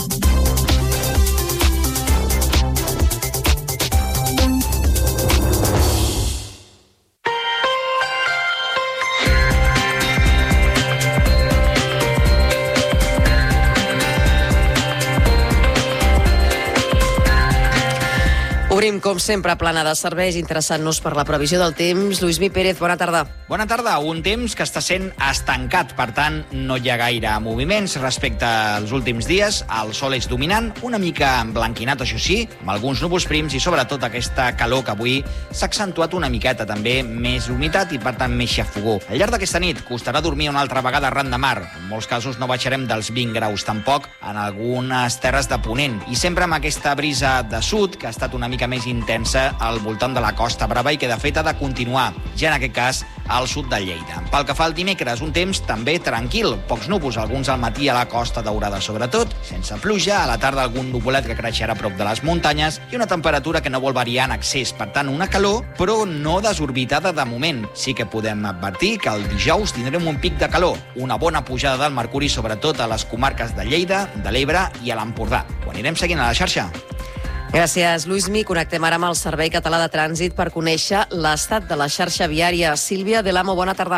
Obrim, com sempre, plana de serveis, interessant-nos per la previsió del temps. Lluís Mi Pérez, bona tarda. Bona tarda. Un temps que està sent estancat, per tant, no hi ha gaire moviments respecte als últims dies. El sol és dominant, una mica emblanquinat, això sí, amb alguns núvols prims i sobretot aquesta calor que avui s'ha accentuat una miqueta, també més humitat i, per tant, més xafogó. Al llarg d'aquesta nit costarà dormir una altra vegada arran de mar. En molts casos no baixarem dels vint graus tampoc en algunes terres de Ponent. I sempre amb aquesta brisa de sud, que ha estat una mica més intensa al voltant de la Costa Brava i que de fet ha de continuar, ja en aquest cas al sud de Lleida. Pel que fa al dimecres, un temps també tranquil, pocs núvols, alguns al matí a la Costa Daurada sobretot, sense pluja, a la tarda algun nuvolat que creixerà a prop de les muntanyes i una temperatura que no vol variar en excés, per tant una calor, però no desorbitada de moment. Sí que podem advertir que el dijous tindrem un pic de calor, una bona pujada del mercuri sobretot a les comarques de Lleida, de l'Ebre i a l'Empordà. Ho anirem seguint a la xarxa. Gràcies, Lluís Mi. Connectem ara amb el Servei Català de Trànsit per conèixer l'estat de la xarxa viària. Sílvia Delamo, bona tarda.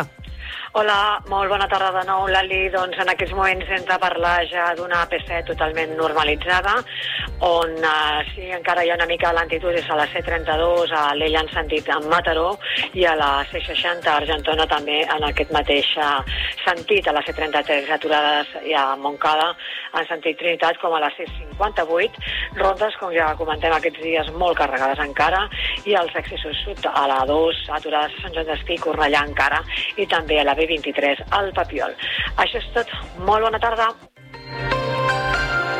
Hola, molt bona tarda de nou, Lali. Doncs en aquests moments hem de parlar ja d'una A P C totalment normalitzada, on eh, sí, encara hi ha una mica de lentitud és a la C trenta-dos, a l'Ella en sentit en Mataró, i a la C seixanta a Argentona també en aquest mateix sentit, a la C trenta-tres aturades i a Montcada en sentit Trinitat, com a la C cinquanta-vuit, rondes, com ja comentem aquests dies, molt carregades encara, i els accessos sud a la dos, aturades a Sant Joan d'Espí, Cornellà encara, i també a la B vint-i-tres al Papiol. Això és tot. Molt bona tarda.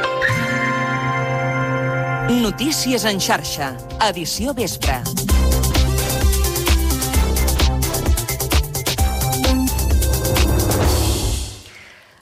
Notícies en xarxa, edició vespre.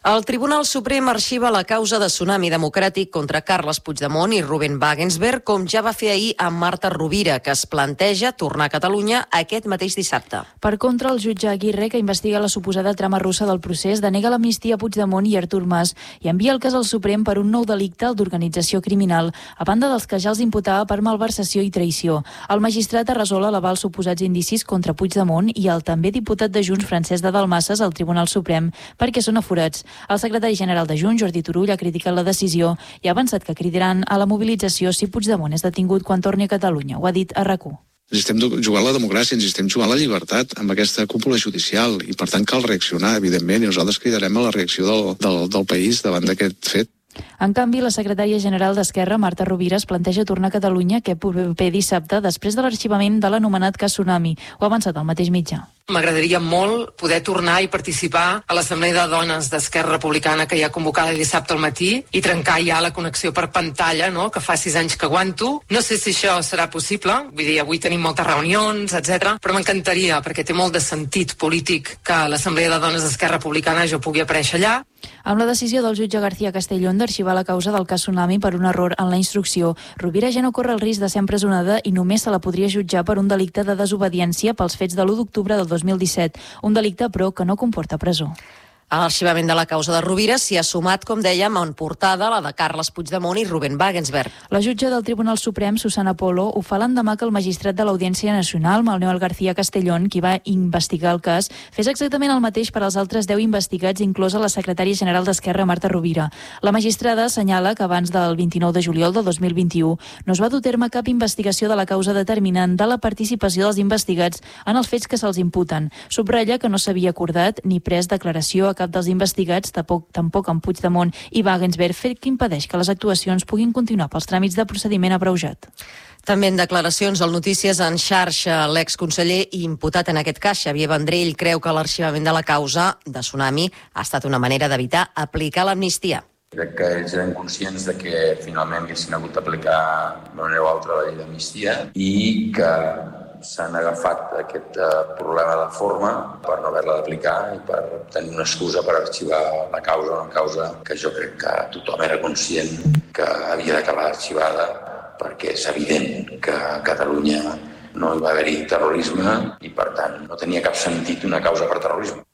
El Tribunal Suprem arxiva la causa de Tsunami Democràtic contra Carles Puigdemont i Ruben Wagensberg, com ja va fer ahir amb Marta Rovira, que es planteja tornar a Catalunya aquest mateix dissabte. Per contra, el jutge Aguirre, que investiga la suposada trama russa del procés, denega l'amnistia a Puigdemont i Artur Mas i envia el cas al Suprem per un nou delicte, el d'organització criminal, a banda dels que ja els imputava per malversació i traïció. El magistrat arrazola elevar els suposats indicis contra Puigdemont i el també diputat de Junts, Francesc de Dalmases, al Tribunal Suprem, perquè són aforats. El secretari general de Junts, Jordi Turull, ha criticat la decisió i ha avançat que cridaran a la mobilització si Puigdemont és detingut quan torni a Catalunya. Ho ha dit a RAC u. Ens estem jugant la democràcia, ens estem jugant la llibertat amb aquesta cúpula judicial i per tant cal reaccionar, evidentment, i nosaltres cridarem a la reacció del, del, del país davant d'aquest fet. En canvi, la secretària general d'Esquerra, Marta Rovira, es planteja tornar a Catalunya aquest proper dissabte després de l'arxivament de l'anomenat cas Tsunami. Ho ha avançat el mateix mitjà. M'agradaria molt poder tornar i participar a l'Assemblea de Dones d'Esquerra Republicana que hi ha convocada dissabte al matí i trencar ja la connexió per pantalla, no?, que fa sis anys que aguanto. No sé si això serà possible, vull dir, avui tenim moltes reunions, etcètera, però m'encantaria, perquè té molt de sentit polític que a l'Assemblea de Dones d'Esquerra Republicana jo pugui aparèixer allà. Amb la decisió del jutge García Castellón d'arxivar la causa del cas Tsunami per un error en la instrucció, Rovira ja no corre el risc de ser empresonada i només se la podria jutjar per un delicte de desobediència pels fets de l'u d'octubre del dos mil disset, un delicte, però, que no comporta presó. A l'arxivament de la causa de Rovira s'hi ha sumat, com dèiem, en portada la de Carles Puigdemont i Ruben Wagensberg. La jutge del Tribunal Suprem, Susana Polo, ho fa l'endemà que el magistrat de l'Audiència Nacional, Manuel García Castellón, qui va investigar el cas, fes exactament el mateix per als altres deu investigats, inclosa la secretària general d'Esquerra, Marta Rovira. La magistrada assenyala que abans del vint-i-nou de juliol del dos mil vint-i-u no es va dur a terme cap investigació de la causa determinant de la participació dels investigats en els fets que se'ls imputen. Subratlla que no s'havia acordat ni pres declaració a cap dels investigats, tampoc, tampoc en Puigdemont i Wagensberg, fet que impedeix que les actuacions puguin continuar pels tràmits de procediment abreujat. També en declaracions al Notícies en xarxa, l'exconseller i imputat en aquest cas, Xavier Vendrell, creu que l'arxivament de la causa de Tsunami ha estat una manera d'evitar aplicar l'amnistia. Crec que ells eren conscients de que finalment haguessin hagut d'aplicar d'una manera o altra la llei d'amnistia i que s'han agafat aquest uh, problema de forma per no haver-la d'aplicar i per tenir una excusa per arxivar la causa, una causa que jo crec que tothom era conscient que havia d'acabar arxivada perquè és evident que a Catalunya no hi va haver-hi terrorisme i per tant no tenia cap sentit una causa per terrorisme.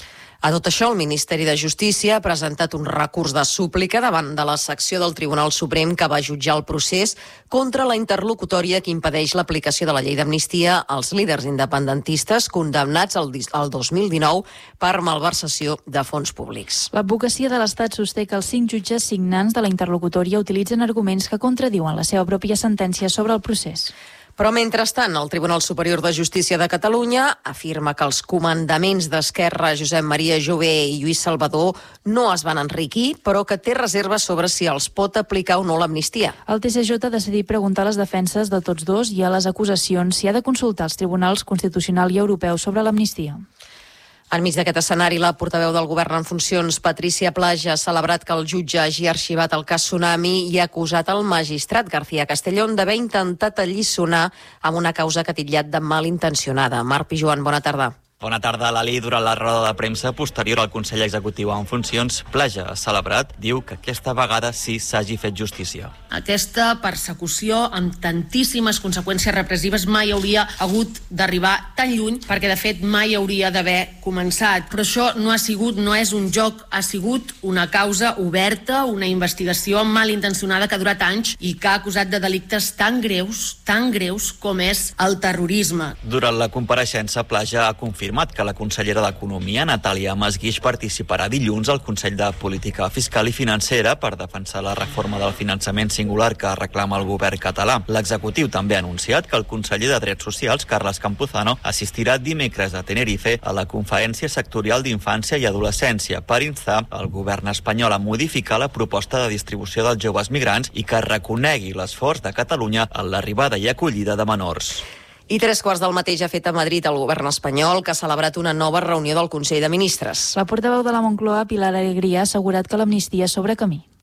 A tot això, el Ministeri de Justícia ha presentat un recurs de súplica davant de la secció del Tribunal Suprem que va jutjar el procés contra la interlocutòria que impedeix l'aplicació de la llei d'amnistia als líders independentistes condemnats el dos mil dinou per malversació de fons públics. L'advocacia de l'Estat sosté que els cinc jutges signants de la interlocutòria utilitzen arguments que contradiuen la seva pròpia sentència sobre el procés. Però, mentrestant, el Tribunal Superior de Justícia de Catalunya afirma que els comandaments d'Esquerra, Josep Maria Jové i Lluís Salvador, no es van enriquir, però que té reserves sobre si els pot aplicar o no l'amnistia. El T C J ha decidit preguntar a les defenses de tots dos i a les acusacions si ha de consultar els tribunals constitucional i europeu sobre l'amnistia. Enmig d'aquest escenari, la portaveu del govern en funcions, Patricia Plaja, ha celebrat que el jutge hagi arxivat el cas Tsunami i ha acusat el magistrat García Castellón d'haver intentat alliçonar amb una causa que ha titllat de malintencionada. Marc Pijuan, bona tarda. Bona tarda, Lali. Durant la roda de premsa posterior al Consell Executiu en funcions, Plaja ha celebrat, diu que aquesta vegada sí s'hagi fet justícia. Aquesta persecució amb tantíssimes conseqüències repressives mai hauria hagut d'arribar tan lluny perquè, de fet, mai hauria d'haver començat. Però això no ha sigut, no és un joc, ha sigut una causa oberta, una investigació malintencionada que ha durat anys i que ha acusat de delictes tan greus, tan greus com és el terrorisme. Durant la compareixença, Plaja ha confirmat que la consellera d'Economia, Natàlia Masguix, participarà dilluns al Consell de Política Fiscal i Financera per defensar la reforma del finançament singular que reclama el govern català. L'executiu també ha anunciat que el conseller de Drets Socials, Carles Campuzano, assistirà dimecres a Tenerife a la Conferència Sectorial d'Infància i Adolescència per instar el govern espanyol a modificar la proposta de distribució dels joves migrants i que reconegui l'esforç de Catalunya en l'arribada i acollida de menors. I tres quarts del mateix ha fet a Madrid el govern espanyol, que ha celebrat una nova reunió del Consell de Ministres. La portaveu de la Moncloa, Pilar Alegría, ha assegurat que l'amnistia és sobre camí.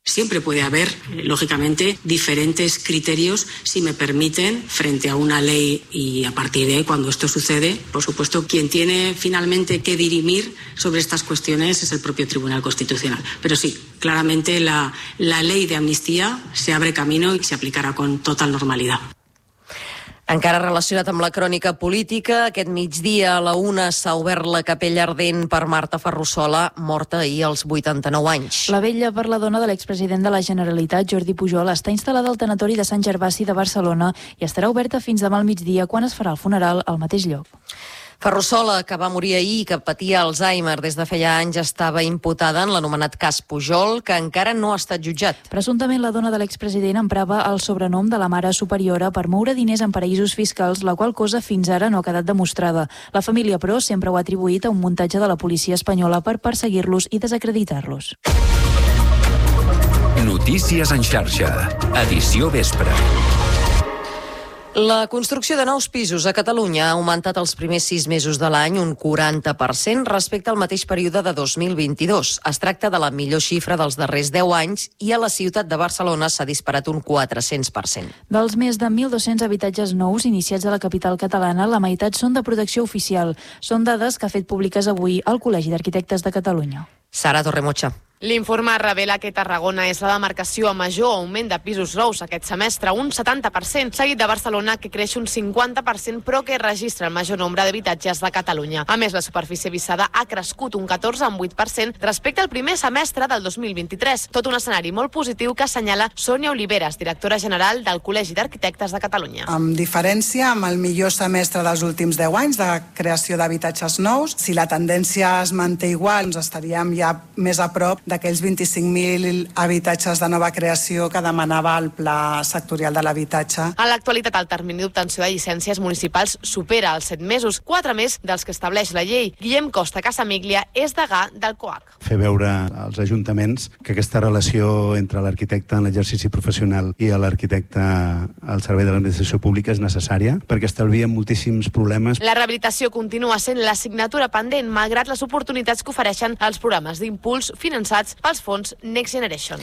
Siempre puede haber, lógicamente, diferentes criterios, si me permiten, frente a una ley y a partir de ahí, cuando esto sucede, por supuesto, quien tiene finalmente que dirimir sobre estas cuestiones es el propio Tribunal Constitucional. Pero sí, claramente la, la ley de amnistía se abre camino y se aplicará con total normalidad. Encara relacionat amb la crònica política, aquest migdia a la una s'ha obert la capella ardent per Marta Ferrusola, morta ahir als vuitanta-nou anys. La vetlla per la dona de l'expresident de la Generalitat, Jordi Pujol, està instal·lada al tanatori de Sant Gervasi de Barcelona i estarà oberta fins demà al migdia, quan es farà el funeral al mateix lloc. Ferrusola, que va morir ahir i que patia Alzheimer des de feia anys, estava imputada en l'anomenat cas Pujol, que encara no ha estat jutjat. Presumptament, la dona de l'expresident emprava el sobrenom de la mare superiora per moure diners en paraïsos fiscals, la qual cosa fins ara no ha quedat demostrada. La família, però, sempre ho ha atribuït a un muntatge de la policia espanyola per perseguir-los i desacreditar-los. Notícies en xarxa. Edició vespre. La construcció de nous pisos a Catalunya ha augmentat els primers sis mesos de l'any un quaranta per cent respecte al mateix període de dos mil vint-i-dos. Es tracta de la millor xifra dels darrers deu anys i a la ciutat de Barcelona s'ha disparat un quatre-cents per cent. Dels més de mil dos-cents habitatges nous iniciats a la capital catalana, la meitat són de protecció oficial. Són dades que ha fet públiques avui el Col·legi d'Arquitectes de Catalunya. Sara Torremocha. L'informe revela que Tarragona és la demarcació amb major augment de pisos nous aquest semestre, un setanta per cent, seguit de Barcelona, que creix un cinquanta per cent, però que registra el major nombre d'habitatges de Catalunya. A més, la superfície vissada ha crescut un catorze coma vuit per cent respecte al primer semestre del dos mil vint-i-tres. Tot un escenari molt positiu que assenyala Sònia Oliveres, directora general del Col·legi d'Arquitectes de Catalunya. Amb diferència, amb el millor semestre dels últims deu anys de creació d'habitatges nous, si la tendència es manté igual, doncs estaríem ja més a prop d'aquells vint-i-cinc mil habitatges de nova creació que demanava el Pla Sectorial de l'Habitatge. En l'actualitat, el termini d'obtenció de llicències municipals supera els set mesos, quatre més dels que estableix la llei. Guillem Costa Casamiglia és degà del COAC. Fer veure als ajuntaments que aquesta relació entre l'arquitecte en l'exercici professional i l'arquitecte al servei de l'administració pública és necessària, perquè estalvia moltíssims problemes. La rehabilitació continua sent l'assignatura pendent, malgrat les oportunitats que ofereixen els programes d'impuls finançats pels fons Next Generation.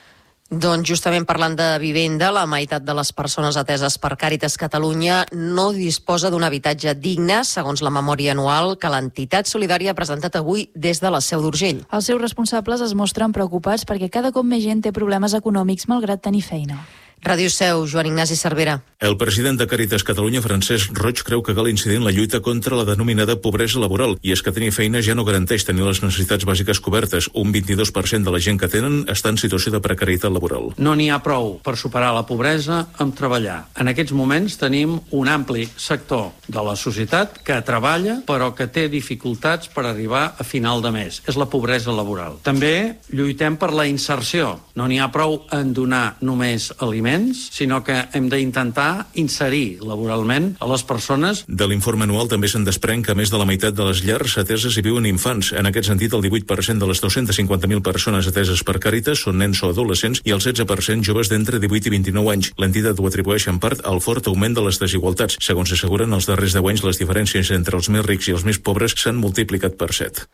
Doncs justament parlant de vivenda, la meitat de les persones ateses per Càritas Catalunya no disposa d'un habitatge digne, segons la memòria anual que l'entitat solidària ha presentat avui des de la Seu d'Urgell. Els seus responsables es mostren preocupats perquè cada cop més gent té problemes econòmics malgrat tenir feina. Ràdio Seu, Joan Ignasi Cervera. El president de Càritas Catalunya, Francesc Roig, creu que cal incidir en la lluita contra la denominada pobresa laboral, i és que tenir feina ja no garanteix tenir les necessitats bàsiques cobertes. Un vint-i-dos per cent de la gent que tenen està en situació de precarietat laboral. No n'hi ha prou per superar la pobresa amb treballar. En aquests moments tenim un ampli sector de la societat que treballa però que té dificultats per arribar a final de mes. És la pobresa laboral. També lluitem per la inserció. No n'hi ha prou en donar només aliments, sinó que hem d'intentar inserir laboralment a les persones. De l'informe anual també se'n desprèn que més de la meitat de les llars ateses hi viuen infants. En aquest sentit, el divuit per cent de les dos-centes cinquanta mil persones ateses per Càritas són nens o adolescents i el setze per cent joves d'entre divuit i vint-i-nou anys. L'entitat ho atribueix en part al fort augment de les desigualtats. Segons asseguren, els darrers deu anys les diferències entre els més rics i els més pobres s'han multiplicat per set.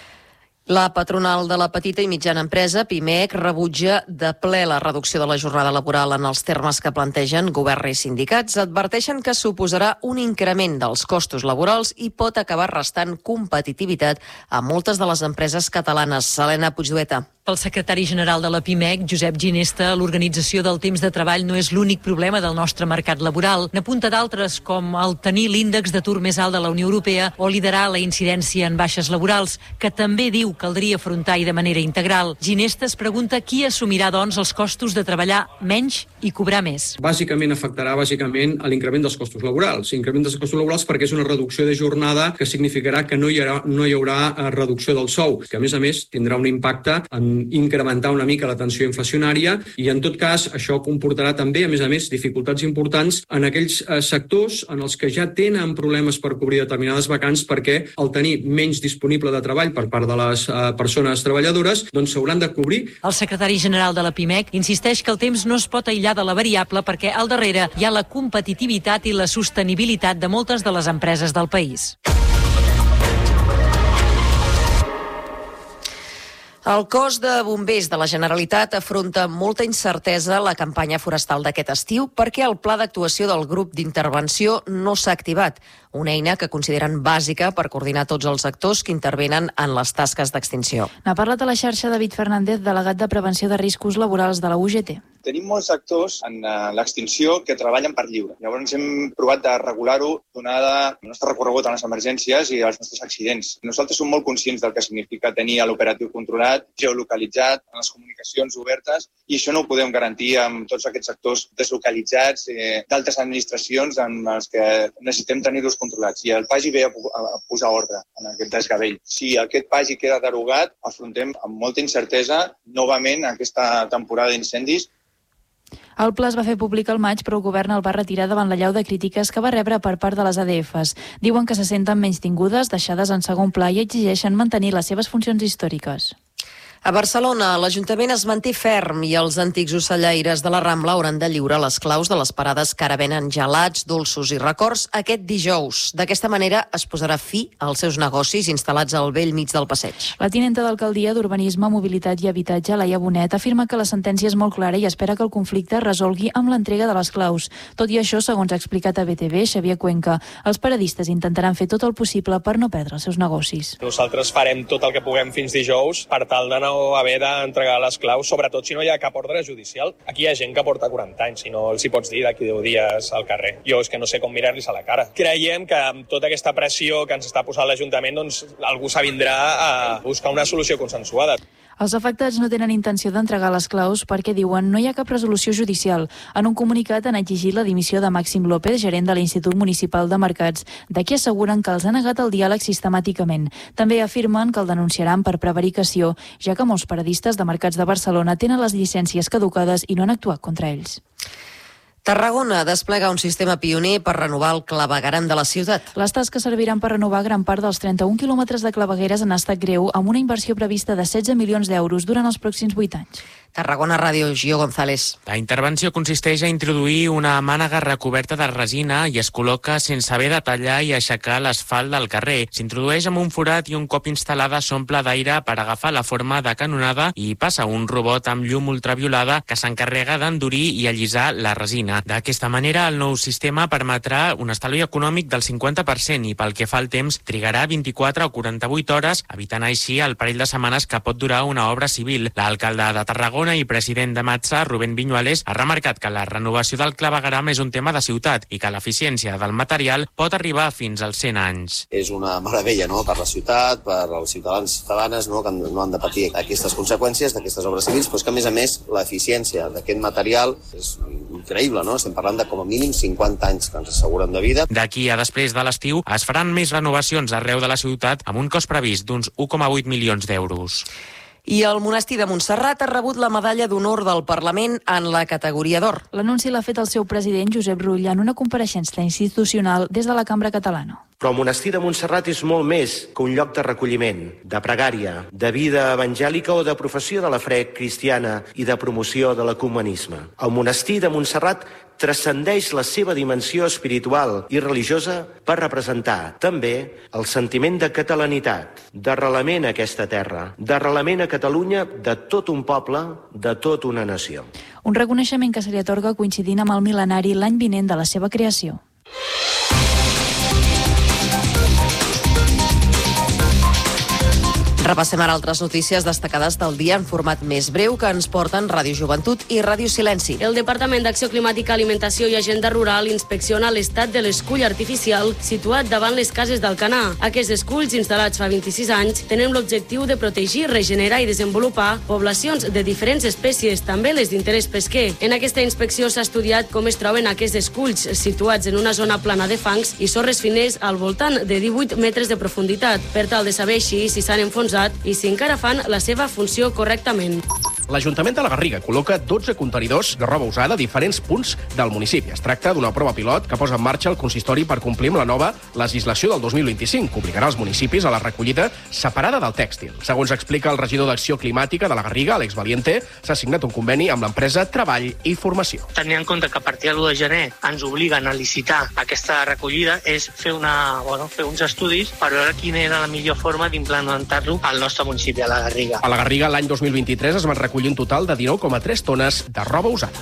La patronal de la petita i mitjana empresa, Pimec, rebutja de ple la reducció de la jornada laboral en els termes que plantegen govern i sindicats. Adverteixen que suposarà un increment dels costos laborals i pot acabar restant competitivitat a moltes de les empreses catalanes. Helena Puigdueta. Pel secretari general de la Pimec, Josep Ginesta, l'organització del temps de treball no és l'únic problema del nostre mercat laboral. N'apunta d'altres, com el tenir l'índex d'atur més alt de la Unió Europea o liderar la incidència en baixes laborals, que també diu caldria afrontar i de manera integral. Ginesta es pregunta qui assumirà, doncs, els costos de treballar menys i cobrar més. Bàsicament afectarà bàsicament a l'increment dels costos laborals. Increment dels costos laborals perquè és una reducció de jornada que significarà que no hi haurà, no hi haurà reducció del sou, que a més a més tindrà un impacte en incrementar una mica la tensió inflacionària i, en tot cas, això comportarà també, a més a més, dificultats importants en aquells eh, sectors en els que ja tenen problemes per cobrir determinades vacants perquè, al tenir menys disponible de treball per part de les eh, persones treballadores, doncs s'hauran de cobrir. El secretari general de la Pimec insisteix que el temps no es pot aïllar de la variable perquè al darrere hi ha la competitivitat i la sostenibilitat de moltes de les empreses del país. El cos de bombers de la Generalitat afronta molta incertesa la campanya forestal d'aquest estiu perquè el pla d'actuació del grup d'intervenció no s'ha activat, una eina que consideren bàsica per coordinar tots els actors que intervenen en les tasques d'extinció. N'ha parlat a la xarxa David Fernández, delegat de Prevenció de Riscos Laborals de la U G T. Tenim molts actors en l'extinció que treballen per lliure. Llavors hem provat de regular-ho donada el nostre recorregut en les emergències i els nostres accidents. Nosaltres som molt conscients del que significa tenir l'operatiu controlat, geolocalitzat, en les comunicacions obertes, i això no ho podem garantir amb tots aquests actors deslocalitzats eh, d'altres administracions en els que necessitem tenir-los controlats. I el Pagi ve a, a posar ordre en aquest desgavell. Si aquest Pagi queda derogat, afrontem amb molta incertesa novament aquesta temporada d'incendis. El pla es va fer públic al maig, però el govern el va retirar davant la llau de crítiques que va rebre per part de les A D Fs. Diuen que se senten menystingudes, deixades en segon pla i exigeixen mantenir les seves funcions històriques. A Barcelona, l'Ajuntament es manté ferm i els antics ocellaires de la Rambla hauran de lliurar les claus de les parades que ara venen gelats, dolços i records aquest dijous. D'aquesta manera es posarà fi als seus negocis instal·lats al vell mig del passeig. La tinenta d'Alcaldia d'Urbanisme, Mobilitat i Habitatge, Laia Bonet, afirma que la sentència és molt clara i espera que el conflicte es resolgui amb l'entrega de les claus. Tot i això, segons ha explicat a B T V, Xavier Cuenca, els paradistes intentaran fer tot el possible per no perdre els seus negocis. Nosaltres farem tot el que puguem fins dijous per tal de no haver d'entregar les claus, sobretot si no hi ha cap ordre judicial. Aquí hi ha gent que porta quaranta anys, si no els hi pots dir d'aquí deu dies al carrer. Jo és que no sé com mirar-los a la cara. Creiem que amb tota aquesta pressió que ens està posant l'Ajuntament, doncs algú s'avindrà a buscar una solució consensuada. Els afectats no tenen intenció d'entregar les claus perquè diuen no hi ha cap resolució judicial. En un comunicat han exigit la dimissió de Màxim López, gerent de l'Institut Municipal de Mercats, de qui asseguren que els ha negat el diàleg sistemàticament. També afirmen que el denunciaran per prevaricació, ja que molts paradistes de Mercats de Barcelona tenen les llicències caducades i no han actuat contra ells. Tarragona desplega un sistema pioner per renovar el clavegueram de la ciutat. Les tasques serviran per renovar gran part dels trenta-un quilòmetres de clavegueres en estat greu amb una inversió prevista de setze milions d'euros durant els pròxims vuit anys. Tarragona Ràdio, Gio González. La intervenció consisteix a introduir una mànega recoberta de resina i es col·loca sense haver de tallar i aixecar l'asfalt del carrer. S'introdueix amb un forat i un cop instal·lada s'omple d'aire per agafar la forma de canonada i passa un robot amb llum ultraviolada que s'encarrega d'endurir i allisar la resina. D'aquesta manera, el nou sistema permetrà un estalvi econòmic del cinquanta per cent i pel que fa al temps trigarà vint-i-quatre o quaranta-vuit hores, evitant així el parell de setmanes que pot durar una obra civil. L'alcalde de Tarragona i president de Matsa, Rubén Viñuales, ha remarcat que la renovació del clavegueram és un tema de ciutat i que l'eficiència del material pot arribar fins als cent anys. És una meravella, no?, per la ciutat, per als ciutadans i ciutadanes, no?, que no han de patir aquestes conseqüències d'aquestes obres civils, però és que, a més a més, l'eficiència d'aquest material és increïble, no? Estem parlant de com a mínim cinquanta anys que ens asseguren de vida. D'aquí a després de l'estiu es faran més renovacions arreu de la ciutat amb un cost previst d'uns u coma vuit milions d'euros. I el monestir de Montserrat ha rebut la medalla d'honor del Parlament en la categoria d'or. L'anunci l'ha fet el seu president, Josep Rull, en una compareixença institucional des de la Cambra Catalana. Però el monestir de Montserrat és molt més que un lloc de recolliment, de pregària, de vida evangèlica o de professió de la fe cristiana i de promoció de l'ecumenisme. El monestir de Montserrat transcendeix la seva dimensió espiritual i religiosa per representar també el sentiment de catalanitat, d'arrelament a aquesta terra, d'arrelament a Catalunya de tot un poble, de tota una nació. Un reconeixement que se li atorga coincidint amb el mil·lenari l'any vinent de la seva creació. Repassem ara altres notícies destacades del dia en format més breu que ens porten Ràdio Joventut i Ràdio Silenci. El Departament d'Acció Climàtica, Alimentació i Agenda Rural inspecciona l'estat de l'escull artificial situat davant les cases d'Alcanar. Aquests esculls, instal·lats fa vint-i-sis anys, tenen l'objectiu de protegir, regenerar i desenvolupar poblacions de diferents espècies, també les d'interès pesquer. En aquesta inspecció s'ha estudiat com es troben aquests esculls, situats en una zona plana de fangs i sorres fines al voltant de divuit metres de profunditat, per tal de saber així si s'han enfonsat i si encara fan la seva funció correctament. l'Ajuntament de la Garriga col·loca dotze contenidors de roba usada a diferents punts del municipi. Es tracta d'una prova pilot que posa en marxa el consistori per complir amb la nova legislació del dos mil vint-i-cinc, que obligarà els municipis a la recollida separada del tèxtil. Segons explica el regidor d'Acció Climàtica de la Garriga, Àlex Valiente, s'ha signat un conveni amb l'empresa Treball i Formació. Tenint en compte que a partir de l'u de gener ens obliguen a licitar aquesta recollida, és fer, una, bueno, fer uns estudis per veure quina era la millor forma d'implementar-lo al nostre municipi, a la Garriga. A la Garriga, l'any dos mil vint-i-tres es van recollir un total de dinou coma tres tones de roba usada.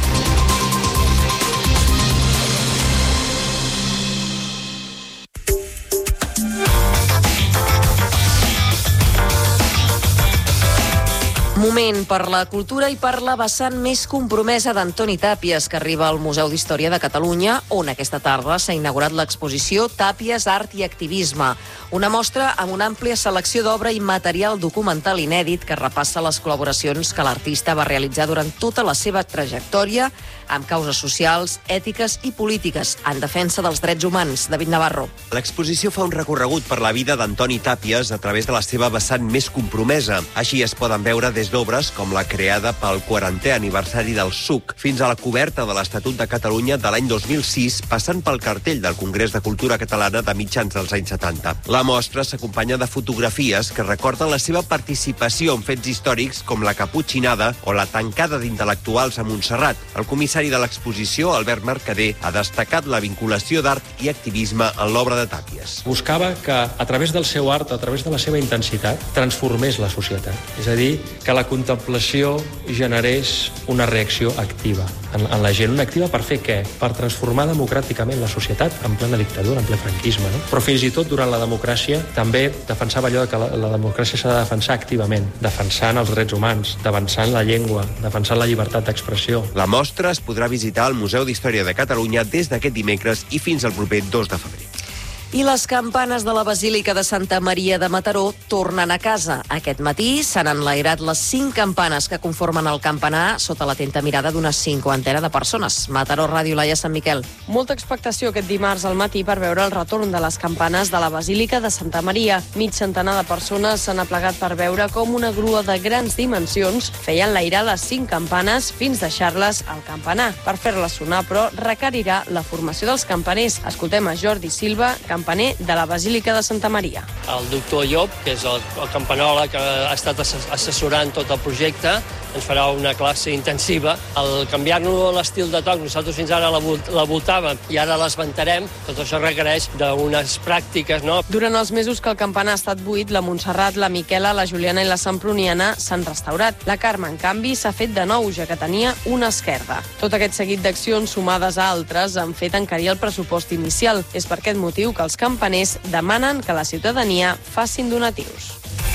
Moment per la cultura i per la vessant més compromesa d'Antoni Tàpies, que arriba al Museu d'Història de Catalunya, on aquesta tarda s'ha inaugurat l'exposició Tàpies, Art i Activisme, una mostra amb una àmplia selecció d'obra i material documental inèdit que repassa les col·laboracions que l'artista va realitzar durant tota la seva trajectòria amb causes socials, ètiques i polítiques en defensa dels drets humans. David Navarro. L'exposició fa un recorregut per la vida d'Antoni Tàpies a través de la seva vessant més compromesa. Així es poden veure des d'obres com la creada pel quarantè aniversari del S U C, fins a la coberta de l'Estatut de Catalunya de l'any dos mil sis, passant pel cartell del Congrés de Cultura Catalana de mitjans dels anys setanta. La mostra s'acompanya de fotografies que recorden la seva participació en fets històrics com la Caputxinada o la tancada d'intel·lectuals a Montserrat. El comissari de l'exposició, Albert Mercader, ha destacat la vinculació d'art i activisme en l'obra de Tàpies. Buscava que, a través del seu art, a través de la seva intensitat, transformés la societat. És a dir, que la contemplació generés una reacció activa en, en la gent. Una activa per fer què? Per transformar democràticament la societat en plena dictadura, en ple franquisme. No? Però fins i tot durant la democràcia també defensava allò que la, la democràcia s'ha de defensar activament, defensant els drets humans, defensant la llengua, defensant la llibertat d'expressió. La mostra es podrà visitar al Museu d'Història de Catalunya des d'aquest dimecres i fins al proper dos de febrer. I les campanes de la Basílica de Santa Maria de Mataró tornen a casa. Aquest matí s'han enlairat les cinc campanes que conformen el campanar sota l'atenta mirada d'una cinquantena de persones. Mataró, Ràdio, Laia, Sant Miquel. Molta expectació aquest dimarts al matí per veure el retorn de les campanes de la Basílica de Santa Maria. Mig centenar de persones s'han aplegat per veure com una grua de grans dimensions feia enlairar les cinc campanes fins deixar-les al campanar. Per fer-les sonar, però, requerirà la formació dels campaners. Escoltem a Jordi Silva, campaner de la Basílica de Santa Maria. El doctor Llop, que és el, el campanòleg que ha estat assessorant tot el projecte, ens farà una classe intensiva. Al canviar-nos l'estil de toc, nosaltres fins ara la, la voltàvem i ara l'esventarem, tot això requereix d'unes pràctiques, no? Durant els mesos que el campanar ha estat buit, la Montserrat, la Miquela, la Juliana i la Semproniana s'han restaurat. La Carme, en canvi, s'ha fet de nou, ja que tenia una esquerda. Tot aquest seguit d'accions sumades a altres han fet encarir el pressupost inicial. És per aquest motiu que els campaners demanen que la ciutadania facin donatius.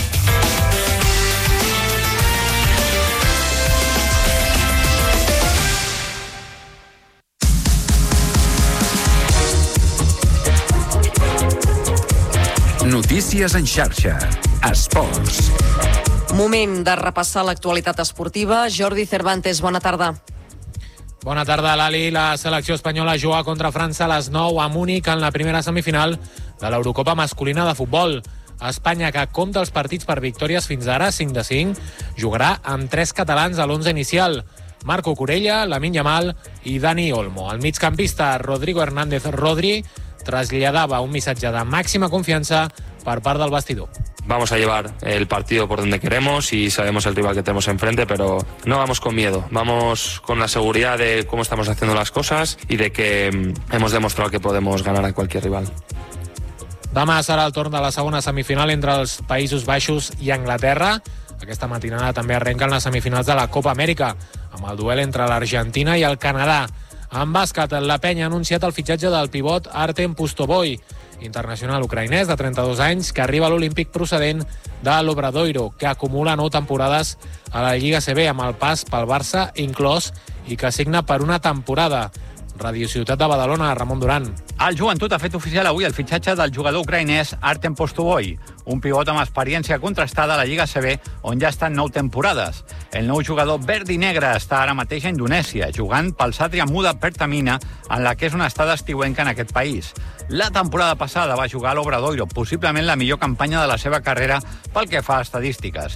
Notícies en xarxa. Esports. Moment de repassar l'actualitat esportiva. Jordi Cervantes, bona tarda. Bona tarda, Lali. La selecció espanyola juga contra França a les nou a Múnich en la primera semifinal de l'Eurocopa masculina de futbol. Espanya, que compta els partits per victòries fins ara, cinc de cinc, jugarà amb tres catalans a l'onze inicial. Marco Corella, Lamine Yamal i Dani Olmo. El migcampista Rodrigo Hernández Rodri traslladava un missatge de màxima confiança per part del vestidor. Vamos a llevar el partido por donde queremos y sabemos el rival que tenemos enfrente, pero no vamos con miedo, vamos con la seguridad de cómo estamos haciendo las cosas y de que hemos demostrado que podemos ganar a cualquier rival. Demà serà el torn de la segona semifinal entre els Països Baixos i Anglaterra. Aquesta matinada també arrenquen les semifinals de la Copa Amèrica, amb el duel entre l'Argentina i el Canadà. En bàsquet, la Penya ha anunciat el fitxatge del pivot Artem Pustovoy, internacional ucraïnès de trenta-dos anys, que arriba a l'Olímpic procedent de l'Obradoiro, que acumula nou temporades a la Lliga C B amb el pas pel Barça inclòs i que signa per una temporada. Ràdio Ciutat de Badalona, Ramon Duran. El Joventut ha fet oficial avui el fitxatge del jugador ucraïnès Artem Pustovoy, un pivot amb experiència contrastada a la Lliga C B, on ja estan nou temporades. El nou jugador verd i negre està ara mateix a Indonèsia, jugant pel Satria Muda Pertamina, en la que és una estada estiuenca en aquest país. La temporada passada va jugar a l'Obradoiro, possiblement la millor campanya de la seva carrera pel que fa a estadístiques.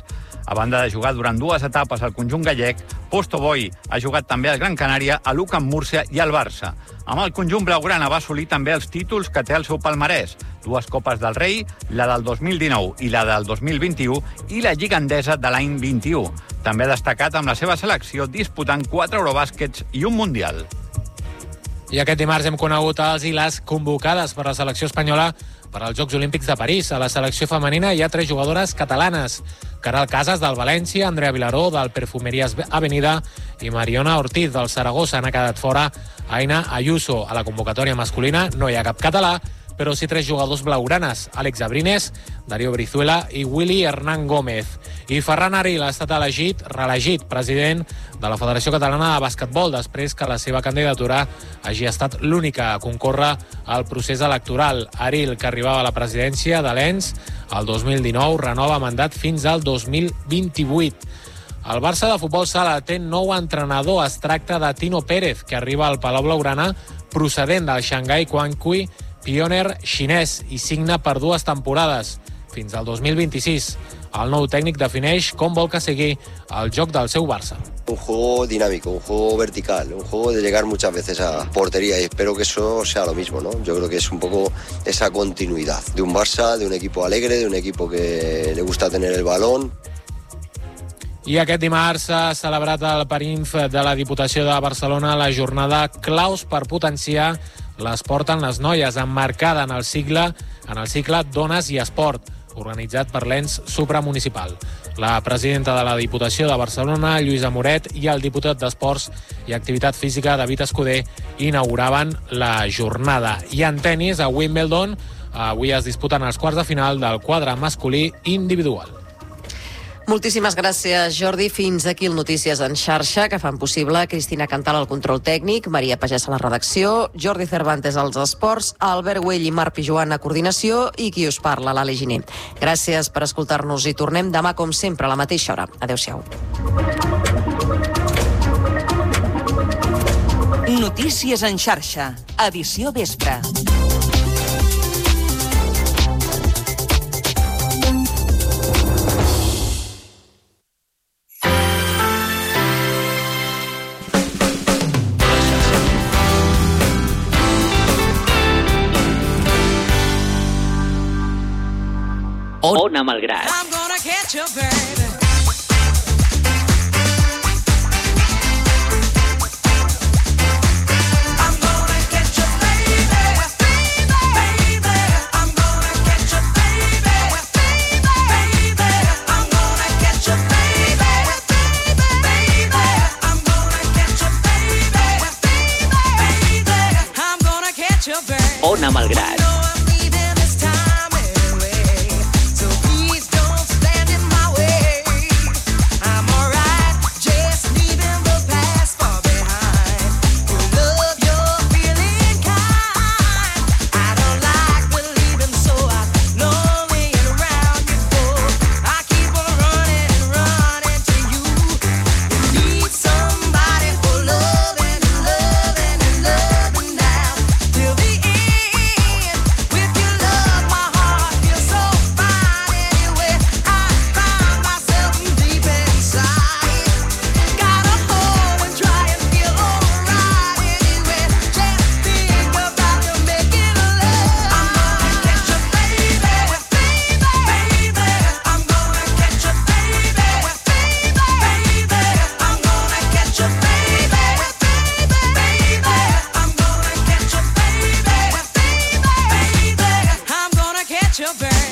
A banda de jugar durant dues etapes al conjunt gallec, Postoboi ha jugat també al Gran Canària, a l'U C amb Múrcia i al Barça. Amb el conjunt blaugrana va assolir també els títols que té el seu palmarès, dues Copes del Rei, la del dos mil dinou i la del dos mil vint-i-u, i la Lliga Endesa de l'any vint-i-u. També ha destacat amb la seva selecció disputant quatre Eurobàsquets i un Mundial. I aquest dimarts hem conegut els i les convocades per la selecció espanyola per als Jocs Olímpics de París. A la selecció femenina hi ha tres jugadores catalanes: Caral Casas, del València, Andrea Vilaró, del Perfumerías Avenida, i Mariona Ortiz, del Saragossa. N'ha quedat fora Aina Ayuso. A la convocatòria masculina no hi ha cap català, però sí tres jugadors blaugranes: Àlex Abrines, Darío Brizuela i Willy Hernán Gómez. I Ferran Aril ha estat elegit, reelegit president de la Federació Catalana de Basquetbol, després que la seva candidatura hagi estat l'única a concórrer al procés electoral. Aril, que arribava a la presidència de l'E N S el dos mil dinou, renova mandat fins al dos mil vint-i-vuit. El Barça de futbol sala té nou entrenador. Es tracta de Tino Pérez, que arriba al Palau Blaugrana procedent del Shanghai Quanqui Pioneer xinès i signa per dues temporades, fins al dos mil vint-i-sis. El nou tècnic defineix com vol que sigui el joc del seu Barça. Un juego dinámico, un juego vertical, un juego de llegar muchas veces a portería, y espero que eso sea lo mismo, ¿no? Yo creo que es un poco esa continuidad de un Barça, de un equipo alegre, de un equipo que le gusta tener el balón. I aquest dimarts s'ha celebrat al Parinf de la Diputació de Barcelona la jornada Claus per potenciar l'esport en les noies, emmarcada en el cicle, en el cicle Dones i Esport, organitzat per l'E N S supramunicipal. La presidenta de la Diputació de Barcelona, Lluïsa Moret, i el diputat d'Esports i Activitat Física, David Escudé, inauguraven la jornada. I en tenis, a Wimbledon, avui es disputen els quarts de final del quadre masculí individual. Moltíssimes gràcies, Jordi. Fins aquí el Notícies en xarxa, que fan possible Cristina Cantal al control tècnic, Maria Pagès a la redacció, Jordi Cervantes als esports, Albert Güell i Marc Pijoan a coordinació i qui us parla, l'Ali Giner. Gràcies per escoltar-nos i tornem demà, com sempre, a la mateixa hora. Adéu-siau. Notícies en xarxa, edició vespre. Ona Malgrat. Ona Malgrat. Your bird.